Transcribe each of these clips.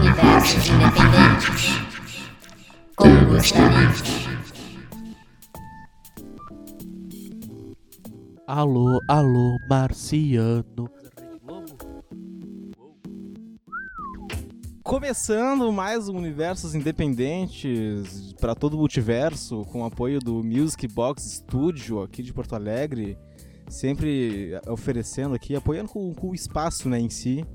Universos Independentes com Gustavito. Alô, alô, marciano. Começando mais um Universos Independentes para todo o multiverso, com o apoio do Music Box Studio aqui de Porto Alegre, sempre oferecendo aqui, apoiando com o espaço, né, em si,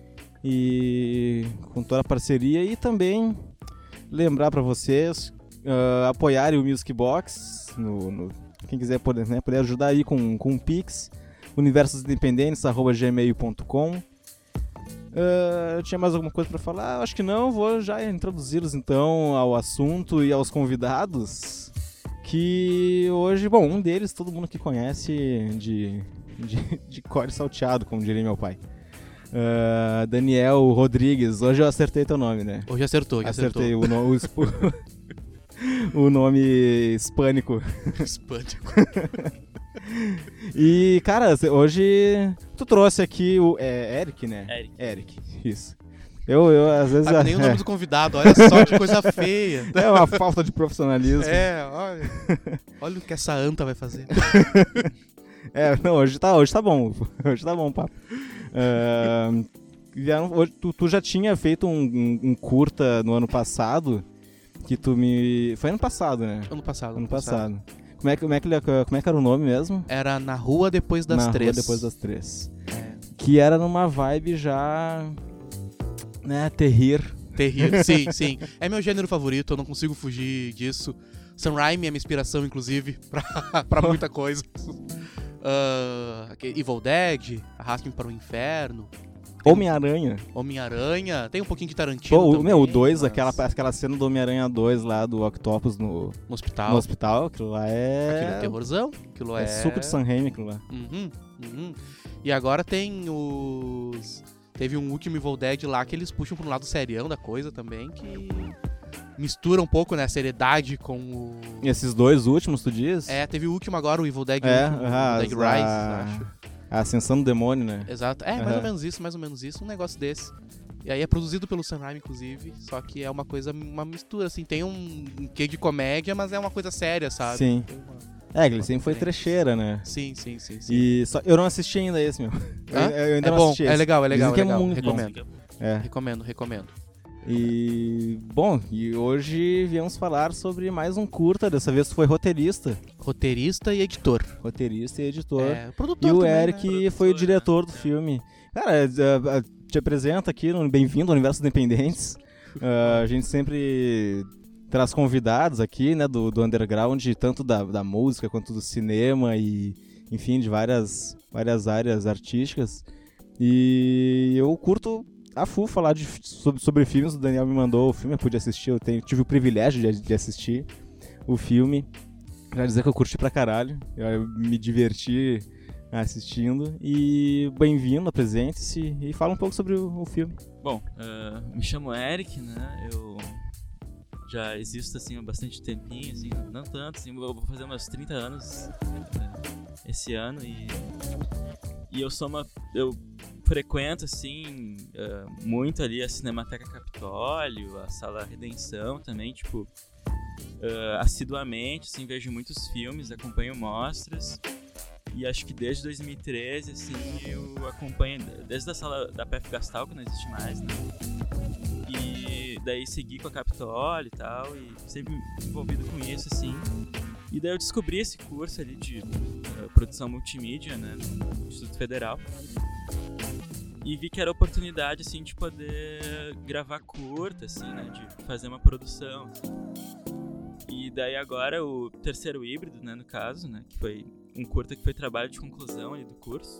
e com toda a parceria, e também lembrar para vocês apoiarem o Music Box, quem quiser poder ajudar aí com um Pix, universosindependentes@gmail.com. Tinha mais alguma coisa para falar? Acho que não, vou já introduzi-los então ao assunto e aos convidados, que hoje, bom, um deles todo mundo que conhece de core salteado, como diria meu pai. Daniel Rodrigues, hoje eu acertei teu nome, né? Hoje acertou. Acertei o nome hispânico. Hispânico. E, cara, hoje tu trouxe aqui o Eric, né? Eric, isso. Eu às vezes... Nem o nome do convidado, olha só que coisa feia. É uma falta de profissionalismo. Olha o que essa anta vai fazer. Não, hoje tá bom. Hoje tá bom o papo. Hoje, tu já tinha feito um curta no ano passado, que tu me... Foi ano passado, né? Ano passado. Como é que era o nome mesmo? Era Na Rua Depois das Três. Na Rua Depois das Três. Que era numa vibe já... né, terrir, sim. É meu gênero favorito, eu não consigo fugir disso. Sam Raimi é minha inspiração, inclusive, pra muita coisa. Evil Dead, Arraste-me para o Inferno. Homem-Aranha. Tem um pouquinho de Tarantino também. O 2, aquela cena do Homem-Aranha 2 lá, do Octopus no hospital, aquilo lá é... Aquilo é terrorzão. Aquilo é suco de Sam Raimi, aquilo lá. E agora tem os... Teve um último Evil Dead lá que eles puxam pro lado serião da coisa também, que mistura um pouco, né, a seriedade com o... E esses dois últimos, tu diz? Teve o último agora, o Evil Dead, Dead Rise, acho. A Ascensão do Demônio, né? Exato. Mais ou menos isso, um negócio desse. E aí é produzido pelo Sam Raimi, inclusive, só que é uma mistura, assim, tem um quê de comédia, mas é uma coisa séria, sabe? Sim. Ele sempre foi trecheira, né? Sim. E eu não assisti ainda esse, meu. Eu ainda não assisti esse. É legal. Que é muito recomendo. Bom. Recomendo. E, bom, hoje viemos falar sobre mais um curta, dessa vez tu foi roteirista. Roteirista e editor. E Produtor o também, Eric, né? foi o diretor do filme. Cara, te apresenta aqui no Bem-vindo ao Universo Independentes. A gente sempre traz convidados aqui, né, do underground, tanto da música quanto do cinema e, enfim, de várias áreas artísticas. E eu curto a full falar sobre filmes. O Daniel me mandou o filme, eu pude assistir, tive o privilégio de assistir o filme. Quero dizer que eu curti pra caralho, eu me diverti assistindo. E bem-vindo, apresente-se e fala um pouco sobre o filme. Bom, me chamo Eric, né, eu já existo assim há bastante tempinho, assim, não tanto, assim, eu vou fazer umas 30 anos esse ano e eu frequento, assim, muito ali a Cinemateca Capitólio, a Sala Redenção também, tipo, assiduamente, assim, vejo muitos filmes, acompanho mostras, e acho que desde 2013, assim, eu acompanho, desde a Sala da PF Gastal, que não existe mais, né, e daí segui com a Capitólio e tal, e sempre envolvido com isso, assim, e daí eu descobri esse curso ali de produção multimídia, né, no Instituto Federal. E vi que era a oportunidade, assim, de poder gravar curta, assim, né, de fazer uma produção. Assim. E daí agora o terceiro híbrido, né, no caso, né, que foi um curta que foi trabalho de conclusão ali do curso.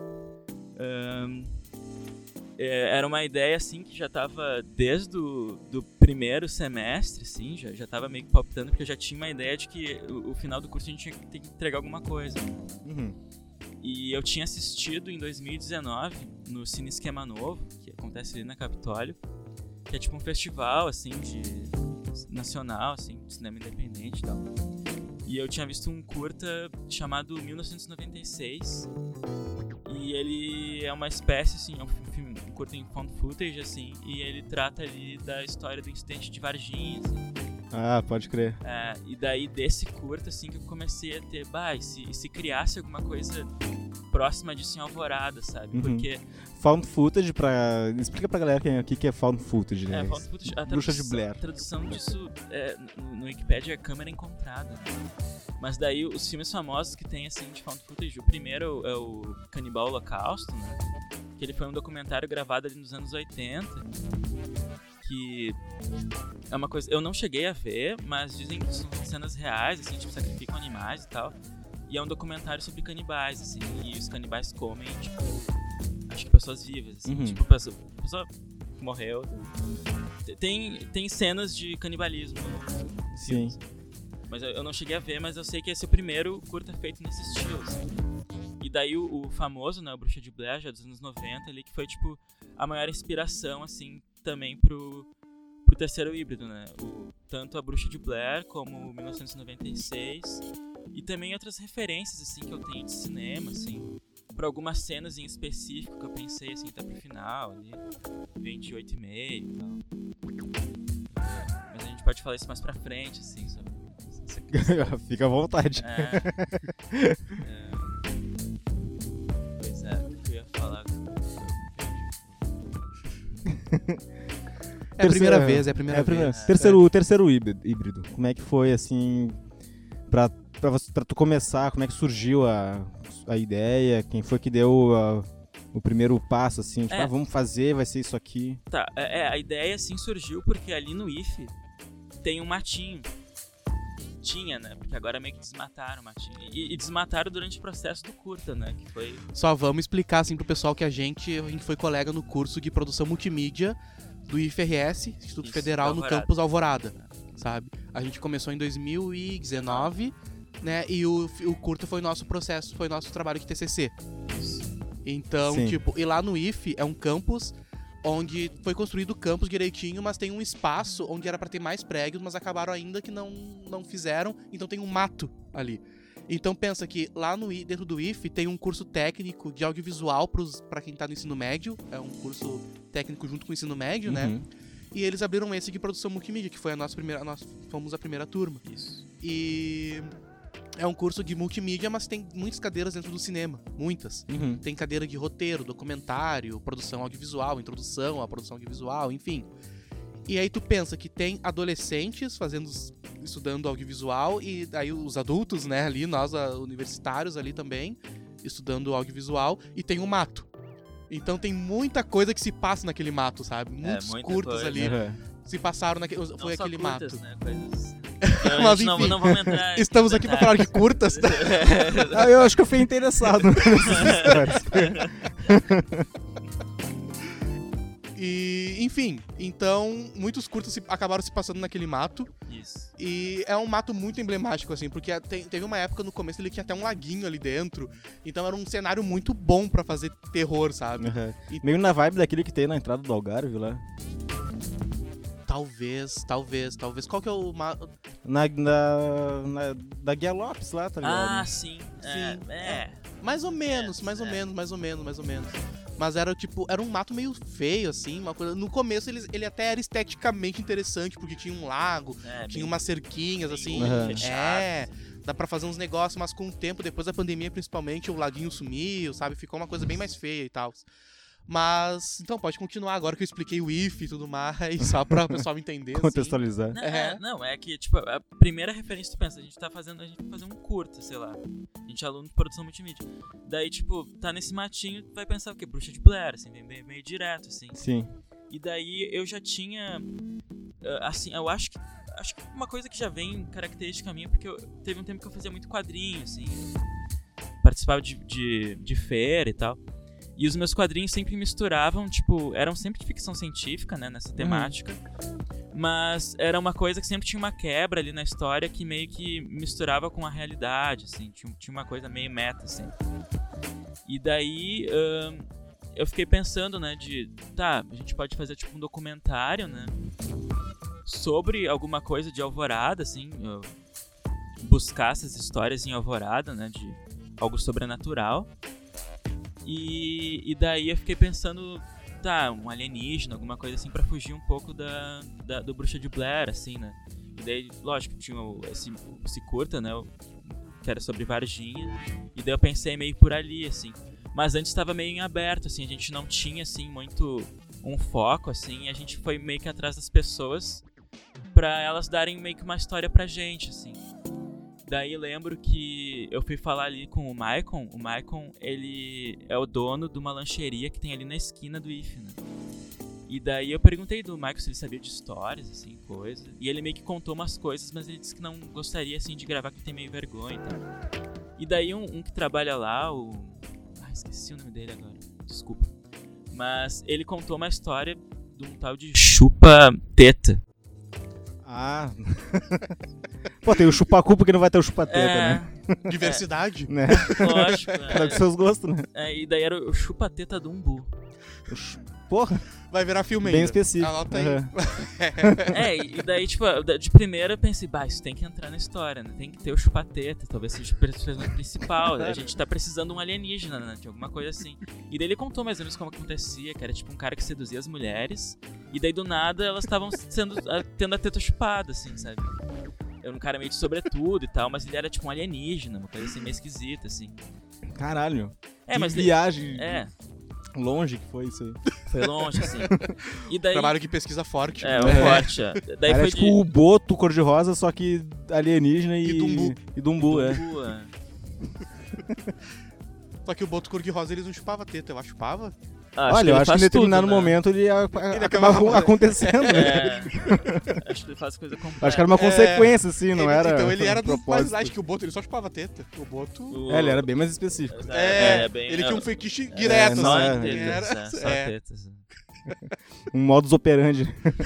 Era uma ideia, assim, que já estava desde do primeiro semestre, assim, já estava meio que palpitando, porque eu já tinha uma ideia de que o final do curso a gente tinha que ter que entregar alguma coisa. E eu tinha assistido em 2019 no Cine Esquema Novo, que acontece ali na Capitólio, que é tipo um festival, assim, nacional, assim, de cinema independente e tal. E eu tinha visto um curta chamado 1996, e ele é uma espécie, assim, é um curta em found footage, assim, e ele trata ali da história do incidente de Varginha, assim. Ah, pode crer. E daí desse curta, assim, que eu comecei a ter, e se criasse alguma coisa próxima disso em Alvorada, sabe? Uhum. Porque... Found footage, explica pra galera o que é found footage, né? found footage, a Bruxa de Blair. A tradução disso no Wikipedia é câmera encontrada. Mas daí os filmes famosos que tem, assim, de found footage, o primeiro é o Canibal Holocausto, né? Que ele foi um documentário gravado ali nos anos 80, que é uma coisa... Eu não cheguei a ver, mas dizem que são cenas reais, assim, tipo, sacrificam animais e tal. E é um documentário sobre canibais, assim, e os canibais comem, tipo, acho que pessoas vivas, assim, Uhum. tipo, pessoa que morreu. Tem cenas de canibalismo nos Sim. filmes. Mas eu não cheguei a ver, mas eu sei que esse é o primeiro curta feito nesse estilo, assim. E daí o famoso, né, o Bruxa de Blair, já dos anos 90 ali, que foi, tipo, a maior inspiração, assim, também pro terceiro híbrido, né? Tanto a Bruxa de Blair como o 1996 e também outras referências, assim, que eu tenho de cinema, assim, pra algumas cenas em específico que eu pensei, assim, até pro final, ali, 28,5 e tal. Mas a gente pode falar isso mais pra frente, assim, sobre essa questão. Fica à vontade. Pois é, o que eu ia falar? É a primeira vez, é a primeira vez. Terceiro híbrido. Como é que foi, assim, pra tu começar? Como é que surgiu a ideia? Quem foi que deu o primeiro passo, assim? Tipo, vamos fazer, vai ser isso aqui. Tá, a ideia, assim, surgiu porque ali no IFE tem um matinho. Tinha, né? Porque agora meio que desmataram o matinho. E desmataram durante o processo do curta, né? Que foi... Só vamos explicar, assim, pro pessoal que a gente foi colega no curso de produção multimídia do IFRS, Instituto Isso, Federal, no Alvorada. campus Alvorada, sabe? A gente começou em 2019, né? E o curta foi nosso processo, foi nosso trabalho de TCC. Então, Sim. tipo, e lá no IF é um campus onde foi construído o campus direitinho, mas tem um espaço onde era pra ter mais prédios, mas acabaram ainda que não fizeram, então tem um mato ali. Então pensa que lá dentro do IF tem um curso técnico de audiovisual pra quem tá no ensino médio, é um curso técnico junto com o ensino médio, né? E eles abriram esse de produção multimídia, que foi nós fomos a primeira turma. Isso. E é um curso de multimídia, mas tem muitas cadeiras dentro do cinema, muitas. Tem cadeira de roteiro, documentário, produção audiovisual, introdução à produção audiovisual, enfim. E aí tu pensa que tem adolescentes estudando audiovisual e aí os adultos, né, ali, nós universitários ali também, estudando audiovisual, e tem um mato. Então tem muita coisa que se passa naquele mato, sabe? Muitos curtas coisa. ali se passaram naquele, foi só aquele curtas, mato. né? Coisas... Mas não enfim, vamos entrar estamos aqui pra falar de curtas, tá? Eu acho que eu fui interessado nessas histórias. E, enfim, então muitos curtas acabaram se passando naquele mato. Isso. E é um mato muito emblemático, assim, porque teve uma época no começo ele tinha até um laguinho ali dentro. Então era um cenário muito bom pra fazer terror, sabe? Meio na vibe daquele que tem na entrada do Algarve lá. Talvez. Qual que é o mato? Da Guia Lopes lá, tá ligado? Ah, sim. Mais ou menos. Mas era um mato meio feio, assim, uma coisa. No começo ele até era esteticamente interessante, porque tinha um lago, tinha umas cerquinhas, assim. Dá pra fazer uns negócios, mas com o tempo, depois da pandemia, principalmente, o laguinho sumiu, sabe? Ficou uma coisa bem mais feia e tal. Mas, então, pode continuar agora que eu expliquei o IF e tudo mais, só pra o pessoal entender. Contextualizar. Não, é que, tipo, a primeira referência, tu pensa, a gente vai fazer um curta, sei lá. A gente é aluno de produção multimídia. Daí, tipo, tá nesse matinho, tu vai pensar o quê? Bruxa de Blair, assim, meio direto, assim. Sim. E daí eu já tinha, assim, eu acho que uma coisa que já vem característica minha, porque teve um tempo que eu fazia muito quadrinho, assim, participava de feira e tal. E os meus quadrinhos sempre misturavam, tipo, eram sempre de ficção científica, né, nessa temática. Mas era uma coisa que sempre tinha uma quebra ali na história que meio que misturava com a realidade, assim. Tinha uma coisa meio meta, assim. E daí eu fiquei pensando, né, a gente pode fazer, tipo, um documentário, né, sobre alguma coisa de Alvorada, assim, buscar essas histórias em Alvorada, né, de algo sobrenatural. E daí eu fiquei pensando tá, um alienígena, alguma coisa assim, pra fugir um pouco do Bruxa de Blair, assim, né? E daí, lógico, tinha esse curta, né? Que era sobre Varginha. E daí eu pensei meio por ali, assim. Mas antes estava meio em aberto, assim, a gente não tinha, assim, muito um foco, assim, e a gente foi meio que atrás das pessoas pra elas darem meio que uma história pra gente, assim. Daí lembro que eu fui falar ali com o Maicon. O Maicon, ele é o dono de uma lancheria que tem ali na esquina do IF, né? E daí eu perguntei do Maicon se ele sabia de histórias, assim, coisa. E ele meio que contou umas coisas, mas ele disse que não gostaria, assim, de gravar, que tem meio vergonha e tal. E daí um que trabalha lá, esqueci o nome dele agora, desculpa. Mas ele contou uma história de um tal de chupa-teta. Ah. Pô, tem o chupacu porque não vai ter o chupateta, né? Diversidade. Né? Lógico, né? Cada com seus gostos, né? E daí era o chupa-teta do umbu. Porra, Vai virar filme bem ainda. específico. Anota aí. Uhum. E daí, tipo, de primeira eu pensei, isso tem que entrar na história, né? Tem que ter o chupateta, talvez seja o personagem principal. A gente tá precisando de um alienígena, né? De alguma coisa assim. E daí ele contou mais ou menos como acontecia, que era tipo um cara que seduzia as mulheres, e daí do nada elas estavam tendo a teta chupada, assim, sabe? Era um cara meio de sobretudo e tal, mas ele era tipo um alienígena, uma coisa assim meio esquisita, assim. Caralho. Que Mas viagem longe que foi isso aí. foi longe, assim. E daí... Trabalho que pesquisa forte. Forte, Daí Era foi tipo o Boto cor-de-rosa, só que alienígena E Dumbo. E Dumbo, é. Só que o Boto cor-de-rosa eles não chupava teta, eu acho que chupava. Olha, eu acho que em determinado momento ele acabava acontecendo, né? Acho que ele faz coisa completa. Acho que era uma consequência, assim, não era. Então ele era do mais propósito. light que o Boto, ele só chupava teta. O Boto. Ele era bem mais específico. Ele tinha um fetiche direto, não, assim. Tetas, só tetas. Um modus operandi.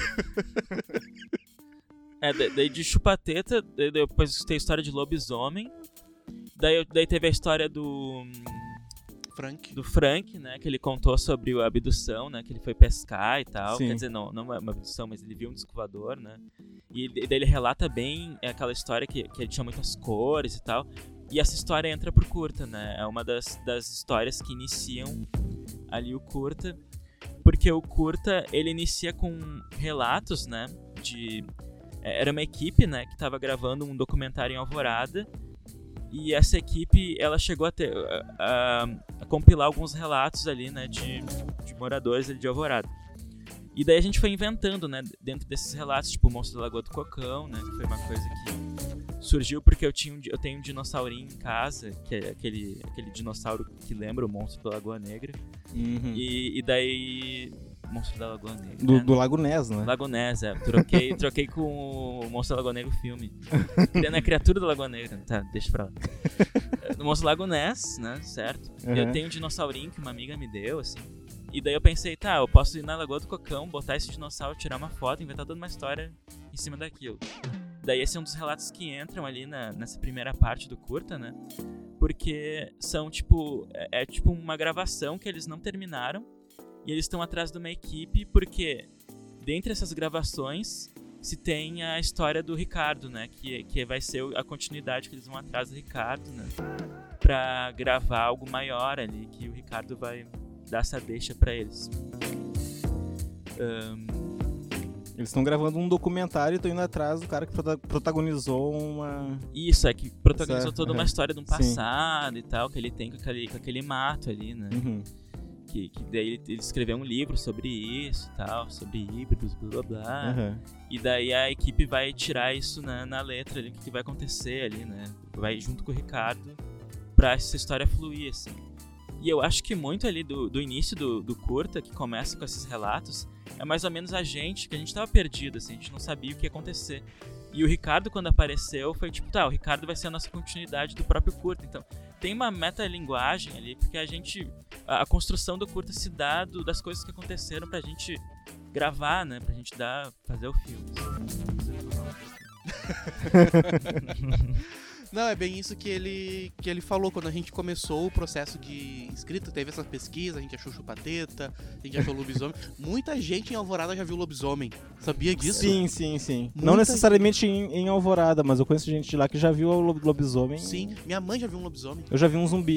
Daí de chupateta, depois tem a história de lobisomem. Daí teve a história do Frank, né, que ele contou sobre a abdução, né, que ele foi pescar e tal. Sim. Quer dizer, não uma abdução, mas ele viu um disco voador, né. E daí ele relata bem aquela história que ele tinha muitas cores e tal. E essa história entra pro curta, né, é uma das histórias que iniciam ali o curta. Porque o curta, ele inicia com relatos, né, era uma equipe, né, que tava gravando um documentário em Alvorada. E essa equipe, ela chegou a compilar alguns relatos ali, né, de moradores ali de Alvorada. E daí a gente foi inventando, né, dentro desses relatos, tipo o Monstro da Lagoa do Cocão, né, que foi uma coisa que surgiu porque eu tenho um dinossaurinho em casa, que é aquele dinossauro que lembra o Monstro da Lagoa Negra. Uhum. E daí... Monstro da Lagoa Negra. Do Lago Ness, né? Lago Ness, Troquei com o Monstro da Lagoa Negra o filme. É a criatura da Lagoa Negra. Tá, deixa pra lá. No Monstro do Lago Ness, né? Certo? Uhum. Eu tenho um dinossaurinho que uma amiga me deu, assim. E daí eu pensei, eu posso ir na Lagoa do Cocão, botar esse dinossauro, tirar uma foto, inventar toda uma história em cima daquilo. Daí esse é um dos relatos que entram ali nessa primeira parte do curta, né? Porque são tipo... É tipo uma gravação que eles não terminaram. E eles estão atrás de uma equipe porque, dentre essas gravações, se tem a história do Ricardo, né? Que vai ser a continuidade que eles vão atrás do Ricardo, né? Pra gravar algo maior ali, que o Ricardo vai dar essa deixa pra eles. Eles estão gravando um documentário e estão indo atrás do cara que protagonizou uma... Isso, que protagonizou toda uma Uhum. história de um passado e tal, que ele tem com aquele mato ali, né? Uhum. Que daí ele escreveu um livro sobre isso e tal, sobre híbridos, blá blá blá. Uhum. E daí a equipe vai tirar isso na letra ali, o que vai acontecer ali, né? Vai junto com o Ricardo pra essa história fluir, assim. E eu acho que muito ali do início do curta, que começa com esses relatos, é mais ou menos a gente tava perdido, assim, a gente não sabia o que ia acontecer. E o Ricardo, quando apareceu, foi tipo, o Ricardo vai ser a nossa continuidade do próprio curta. Então, tem uma metalinguagem ali, porque a construção do curta se dá das coisas que aconteceram pra gente gravar, né? Pra gente fazer o filme. Não, é bem isso que ele falou quando a gente começou o processo de escrita, teve essa pesquisa, a gente achou chupateta, a gente achou lobisomem. Muita gente em Alvorada já viu lobisomem. Sabia disso? Sim. Não necessariamente em Alvorada, mas eu conheço gente de lá que já viu o lobisomem. Sim, minha mãe já viu um lobisomem. Eu já vi um zumbi.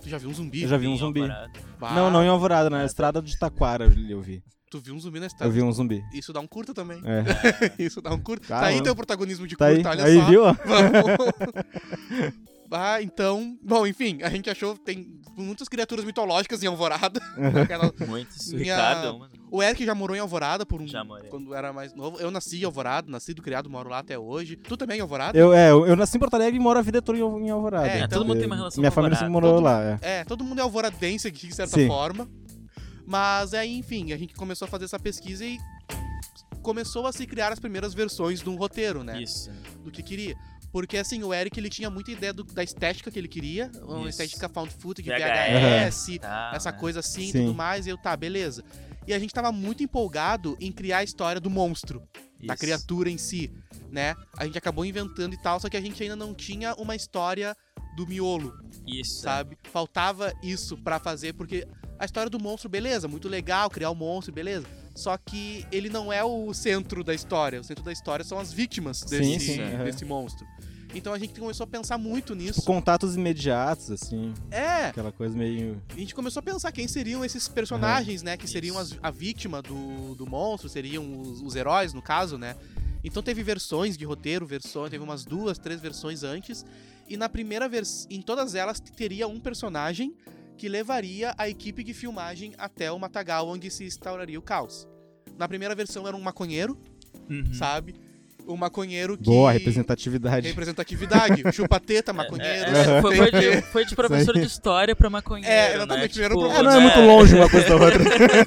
Tu já viu um zumbi? Eu já vi um Em zumbi. Alvorada. Bah, Não em Alvorada, na estrada de Taquara eu vi. Tu viu um zumbi na estrada? Eu vi um zumbi. Isso dá um curta também. É. Isso dá um curta. Tá, Tá aí mano. teu protagonismo de Tá aí, curta, olha aí só. viu? Ó? Vamos. Então... Bom, enfim, a gente achou... Tem muitas criaturas mitológicas em Alvorada. Aquela- Muitos. O Minha- Ricardo é uma. O Eric já morou em Alvorada por Já morei. quando era mais novo. Eu nasci em Alvorada, nascido, criado, moro lá até hoje. Tu também em Alvorada? Eu nasci em Porto Alegre e moro a vida toda em Alvorada. É, todo mundo tem uma relação Minha com família Alvorada. sempre morou lá, é. É, todo mundo é alvoradense aqui, de certa Sim. forma. Mas aí, enfim, a gente começou a fazer essa pesquisa e começou a se criar as primeiras versões de um roteiro, né? Isso. Do que queria. Porque, assim, o Eric, ele tinha muita ideia da estética que ele queria. Uma Isso. estética found footage, VHS, VHS, tá, essa né? coisa assim e Sim. tudo mais. E eu, tá, beleza. E a gente tava muito empolgado em criar a história do monstro, da Isso. criatura em si, né? A gente acabou inventando e tal, só que a gente ainda não tinha uma história do miolo, Isso. sabe? Faltava isso pra fazer, porque a história do monstro, beleza, muito legal, criar o monstro, beleza. Só que ele não é o centro da história. O centro da história são as vítimas Sim, sim, desse monstro. Então a gente começou a pensar muito nisso. Tipo, contatos imediatos, assim. É, Aquela coisa meio. a gente começou a pensar quem seriam esses personagens, né? Que seriam Isso. a vítima do monstro, seriam os heróis, no caso, né? Então teve versões de roteiro, teve umas 2, 3 versões antes. E na primeira versão, em todas elas, teria um personagem que levaria a equipe de filmagem até o matagal onde se instauraria o caos. Na primeira versão era um maconheiro, Uhum. sabe? Um maconheiro que... Boa, representatividade. Representatividade. Chupa-teta, maconheiro. Foi de professor de história pra maconheiro. É, exatamente, Né? primeiro Tipo, professor. Não é muito longe uma coisa da outra.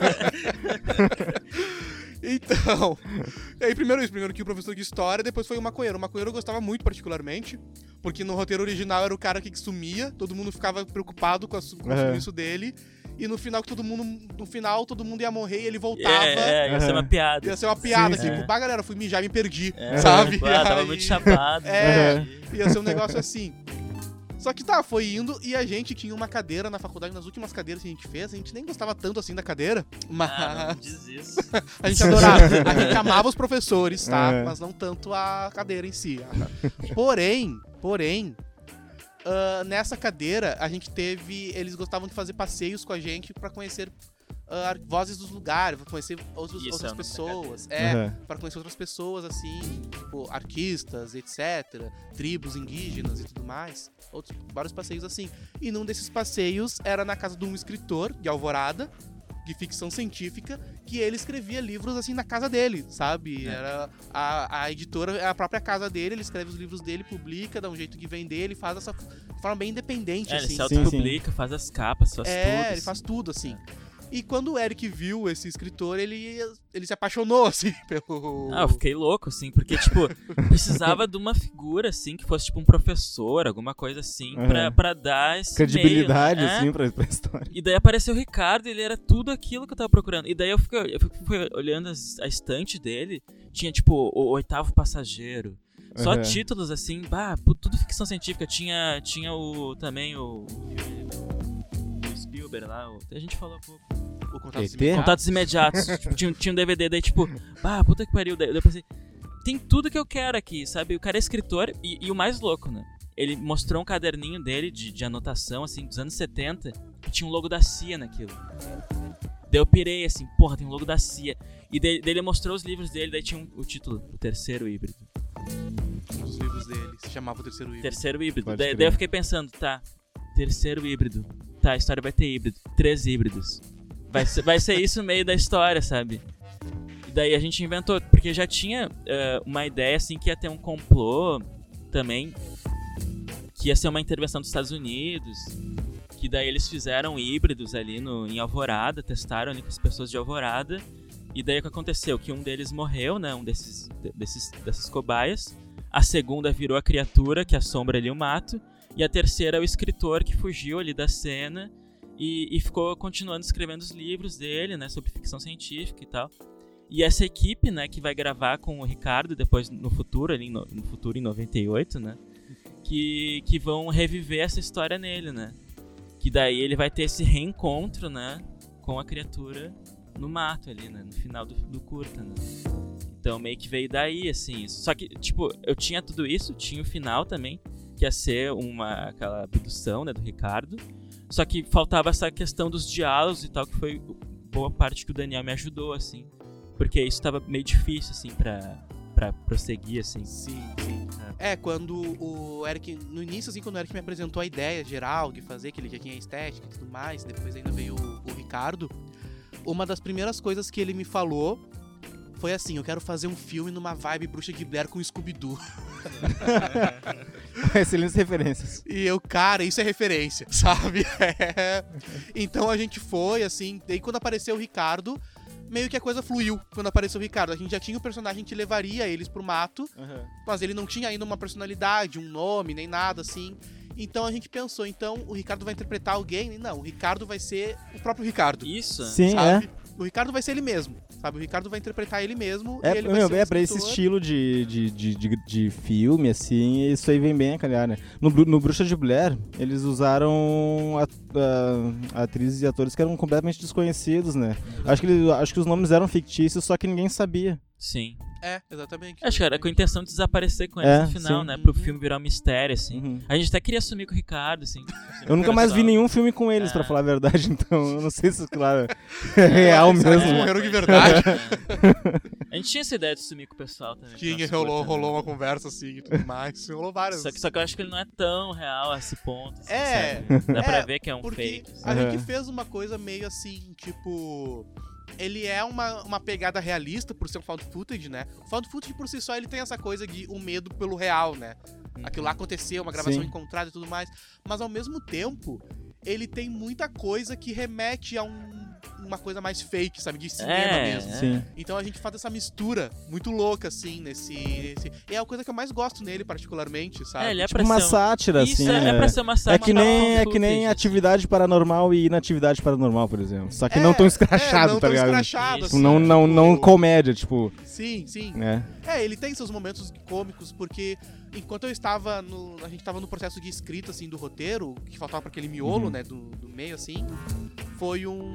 Então, e aí primeiro que o professor de história, depois foi o maconheiro. O maconheiro eu gostava muito particularmente, porque no roteiro original era o cara que sumia, todo mundo ficava preocupado com o sumiço dele, e no final todo mundo ia morrer e ele voltava. ia ser uma piada. Ia ser uma piada, Sim, tipo, bah, galera, fui mijar e me perdi, É, sabe? Ah, tava Aí- muito chapado. É. né? Ia ser um negócio assim. Só que tá, foi indo e a gente tinha uma cadeira na faculdade, nas últimas cadeiras que a gente fez, a gente nem gostava tanto assim da cadeira, mas Ah, não diz isso. a gente adorava, a gente amava os professores, tá? É. Mas não tanto a cadeira em si. Porém, nessa cadeira a gente teve, eles gostavam de fazer passeios com a gente pra conhecer vozes dos lugares, pra conhecer Isso, outras é o nome da pessoas. Uhum. Pra conhecer outras pessoas, assim, tipo, artistas, etc., tribos indígenas e tudo mais. Vários passeios assim. E num desses passeios era na casa de um escritor de Alvorada, de ficção científica, que ele escrevia livros assim na casa dele, sabe? É. Era a editora, é a própria casa dele, ele escreve os livros dele, publica, dá um jeito de vender, ele faz essa de forma bem independente, Ele assim. se autopublica, faz as capas, faz tudo. Ele assim. faz tudo, assim. E quando o Eric viu esse escritor, ele se apaixonou, assim, pelo... Ah, eu fiquei louco, assim, porque, tipo, precisava de uma figura, assim, que fosse, tipo, um professor, alguma coisa assim, Uhum. pra dar esse Credibilidade, meio, né? assim, pra história. E daí apareceu o Ricardo, ele era tudo aquilo que eu tava procurando. E daí eu fui olhando a estante dele, tinha, tipo, o Oitavo Passageiro. Só Uhum. títulos, assim, tudo ficção científica. Tinha também o Spielberg lá, a gente falou há pouco. O Contatos ET? Imediatos. Contatos imediatos. Tipo, tinha um DVD, daí tipo, puta que pariu. Daí eu pensei, tem tudo que eu quero aqui, sabe? O cara é escritor e o mais louco, né? Ele mostrou um caderninho dele de anotação, assim, dos anos 70, que tinha um logo da CIA naquilo. Daí eu pirei, assim, porra, tem um logo da CIA. E daí ele mostrou os livros dele, daí tinha o título, O Terceiro Híbrido. Um dos livros dele, se chamava O Terceiro Híbrido. Terceiro Híbrido. Pode Daí crer. eu fiquei pensando, tá, terceiro híbrido. Tá, a história vai ter híbrido. 3 híbridos. Vai ser isso no meio da história, sabe? E daí a gente inventou, porque já tinha uma ideia, assim, que ia ter um complô também, que ia ser uma intervenção dos Estados Unidos, que daí eles fizeram híbridos ali em Alvorada, testaram ali com as pessoas de Alvorada, e daí o que aconteceu? Que um deles morreu, né, dessas cobaias, a segunda virou a criatura que assombra ali o mato, e a terceira é o escritor que fugiu ali da cena e ficou continuando escrevendo os livros dele, né, sobre ficção científica e tal. E essa equipe, né, que vai gravar com o Ricardo depois no futuro, ali no futuro em 98, né, que vão reviver essa história nele, né. Que daí ele vai ter esse reencontro, né, com a criatura no mato ali, né, no final do curta, né. Então meio que veio daí, assim, isso. Só que, tipo, eu tinha tudo isso, tinha o final também, que ia ser aquela abdução, né, do Ricardo. Só que faltava essa questão dos diálogos e tal, que foi boa parte que o Daniel me ajudou, assim. Porque isso tava meio difícil, assim, pra prosseguir, assim. Sim. Quando o Eric, no início, assim, quando o Eric me apresentou a ideia geral de fazer, que ele já tinha estética e tudo mais, depois ainda veio o Ricardo, uma das primeiras coisas que ele me falou foi assim: eu quero fazer um filme numa vibe Bruxa de Blair com Scooby-Doo. Excelentes referências. E eu, cara, isso é referência, sabe? Então a gente foi, assim, daí quando apareceu o Ricardo, meio que a coisa fluiu. Quando apareceu o Ricardo, a gente já tinha o personagem, a gente levaria eles pro mato, mas ele não tinha ainda uma personalidade, um nome, nem nada, assim. Então a gente pensou, então o Ricardo vai interpretar alguém? Não, o Ricardo vai ser o próprio Ricardo. Isso? Sim, sabe? O Ricardo vai ser ele mesmo, sabe? O Ricardo vai interpretar ele mesmo. E ele vai ser pra esse estilo de filme, assim, isso aí vem bem a calhar, né? No Bruxa de Blair, eles usaram atrizes e atores que eram completamente desconhecidos, né? Acho que os nomes eram fictícios, só que ninguém sabia. Sim. Exatamente. Acho que era com a intenção de desaparecer com eles no final, sim. né? Pro filme virar um mistério, assim. A gente até queria assumir com o Ricardo, assim. Eu nunca mais vi nenhum filme com eles, pra falar a verdade, então eu não sei se, claro, é real mesmo. Eles morreram de verdade. A gente tinha essa ideia de sumir com o pessoal também. Tinha, rolou uma conversa assim e tudo mais. Rolou várias. Só que eu acho que ele não é tão real a esse ponto. Assim, É. sabe? Dá pra ver que é um porque fake. Assim. A gente fez uma coisa meio assim, tipo... Ele é uma pegada realista por ser um found footage, né? O found footage por si só, ele tem essa coisa de o medo pelo real, né? Aquilo lá aconteceu, uma gravação encontrada e tudo mais. Mas ao mesmo tempo, ele tem muita coisa que remete a uma coisa mais fake, sabe? De cinema mesmo. Sim. Então a gente faz essa mistura muito louca, assim, nesse... E é a coisa que eu mais gosto nele, particularmente, sabe? Ele é Tipo pra uma ser sátira, Isso, assim, é pra ser uma sátira. É que nem Atividade Paranormal e Inatividade Paranormal, por exemplo. Só que não tão escrachado, não tá tão ligado? escrachado, Tipo, assim, não comédia, tipo... Sim. né? Ele tem seus momentos cômicos, porque enquanto eu estava a gente estava no processo de escrita, assim, do roteiro, que faltava pra aquele miolo, né, do meio, assim, foi um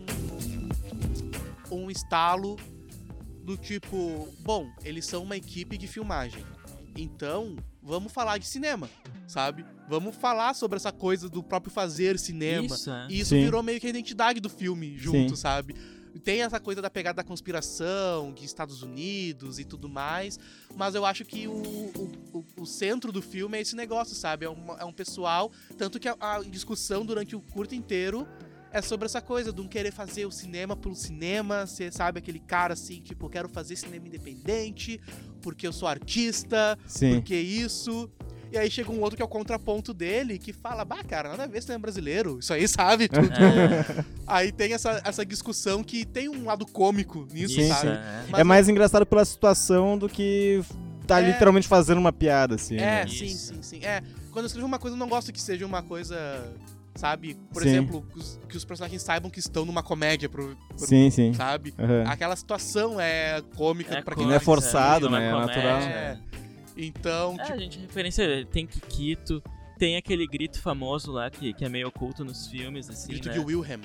estalo do tipo, bom, eles são uma equipe de filmagem, então vamos falar de cinema, sabe? Vamos falar sobre essa coisa do próprio fazer cinema. E isso virou meio que a identidade do filme junto, sabe? Tem essa coisa da pegada da conspiração, de Estados Unidos e tudo mais, mas eu acho que o centro do filme é esse negócio, sabe? É um pessoal, tanto que a discussão durante o curto inteiro é sobre essa coisa de um querer fazer o cinema pelo cinema, você sabe, aquele cara assim, tipo, eu quero fazer cinema independente, porque eu sou artista, porque isso... E aí chega um outro que é o contraponto dele, que fala, cara, nada a ver cinema brasileiro, isso aí, sabe? Tudo. Aí tem essa discussão que tem um lado cômico nisso, sabe? Mas é mais engraçado pela situação do que tá literalmente fazendo uma piada, assim. Sim. Quando eu escrevo uma coisa, eu não gosto que seja uma coisa... Sabe? Por exemplo, que os personagens saibam que estão numa comédia, sabe? Aquela situação é cômica pra quem não é forçado, né? É natural. Então, a gente referência, tem Kikito, tem aquele grito famoso lá que é meio oculto nos filmes, assim, grito né? de Wilhelm.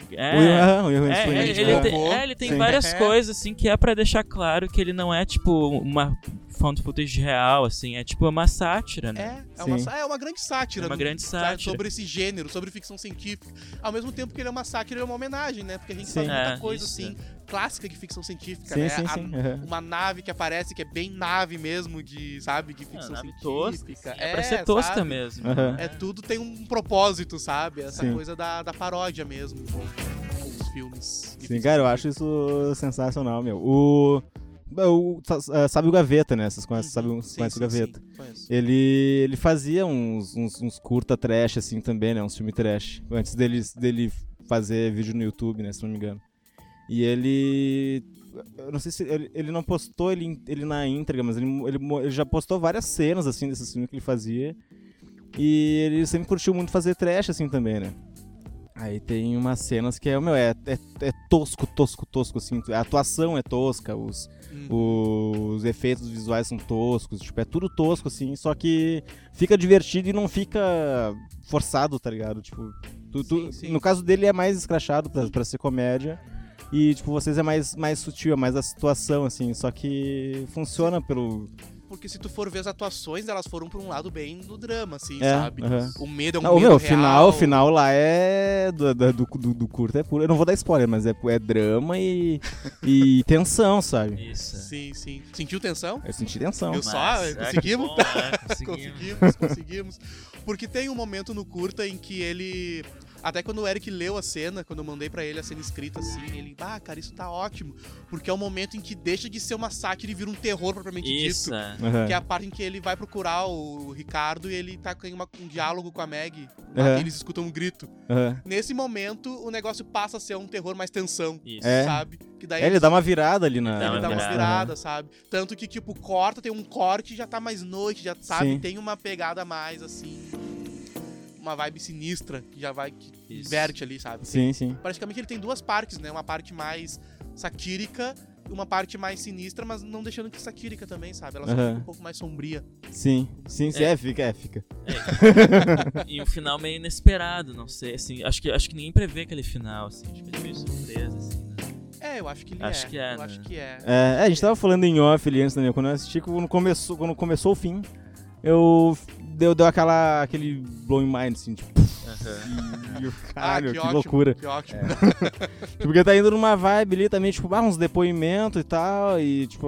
Ele tem várias coisas, assim, que é pra deixar claro que ele não é, tipo, uma found footage real, assim, é tipo uma sátira, né? É uma grande sátira. Sátira. Sobre esse gênero, sobre ficção científica. Ao mesmo tempo que ele é uma sátira, ele é uma homenagem, né? Porque a gente faz muita coisa, assim, clássica de ficção científica, né? Uma nave que aparece, que é bem nave mesmo, de ficção científica. Tosca. É pra ser tosca mesmo. É tudo tem um propósito, sabe? Essa coisa da paródia mesmo com os filmes. Sim, cara, eu acho isso sensacional, meu. Sabe o Gaveta, né? Vocês conhecem o Gaveta? Conheço. Ele fazia uns curta trash, assim, também, né? Uns filme trash. Antes dele fazer vídeo no YouTube, né? Se não me engano. E ele... Eu não sei se... Ele não postou ele na íntegra, mas ele já postou várias cenas, assim, desses filmes que ele fazia. E ele sempre curtiu muito fazer trash, assim, também, né? Aí tem umas cenas que é tosco, assim. A atuação é tosca, os efeitos visuais são toscos, tipo, é tudo tosco, assim, só que fica divertido e não fica forçado, tá ligado? Tipo, no caso dele é mais escrachado pra ser comédia. E, tipo, vocês é mais sutil, é mais a situação, assim, só que funciona porque se tu for ver as atuações, elas foram pra um lado bem do drama, assim, É, sabe? aham. O medo é um Não, medo o real. final lá é do curto é puro. Eu não vou dar spoiler, mas é drama e tensão, sabe? Isso. Sim, sim. Sentiu tensão? Eu senti tensão. Viu só? Mas, Conseguimos? que bom, né? Conseguimos. Porque tem um momento no curta em que ele... Até quando o Eric leu a cena, quando eu mandei pra ele a cena escrita assim, ele... cara, isso tá ótimo. Porque é o momento em que deixa de ser uma sátira e vira um terror propriamente Isso. dito. Aham. Que é a parte em que ele vai procurar o Ricardo e ele tá com um diálogo com a Meg. Aham. Lá que eles escutam um grito. Aham. Nesse momento, o negócio passa a ser um terror mais tensão. Isso. É. Sabe? Que daí Ele dá uma virada ali na... Dá ele dá umas virada. viradas, sabe? Tanto que, tipo, corta, tem um corte e já tá mais noite, já sabe? Sim. Tem uma pegada mais, assim... Uma vibe sinistra, que já vai... Que Isso. inverte ali, sabe? Sim, sim. Praticamente ele tem duas partes, né? Uma parte mais satírica e uma parte mais sinistra, mas não deixando de satírica também, sabe? Ela só Aham. fica um pouco mais sombria. Sim, É. fica. E um final meio inesperado, não sei, assim, acho que ninguém prevê aquele final, assim, acho que é meio surpresa, assim, né? É, eu acho que ele Acho é. que é, eu né? acho que é. A gente tava falando em off ali antes, né? Quando eu assisti, quando começou o fim, deu aquele blowing mind, assim, tipo, Aham. e eu, caralho, que ótimo, loucura. Que ótimo. Tipo, porque tá indo numa vibe ali também, tipo, uns depoimentos e tal, e tipo,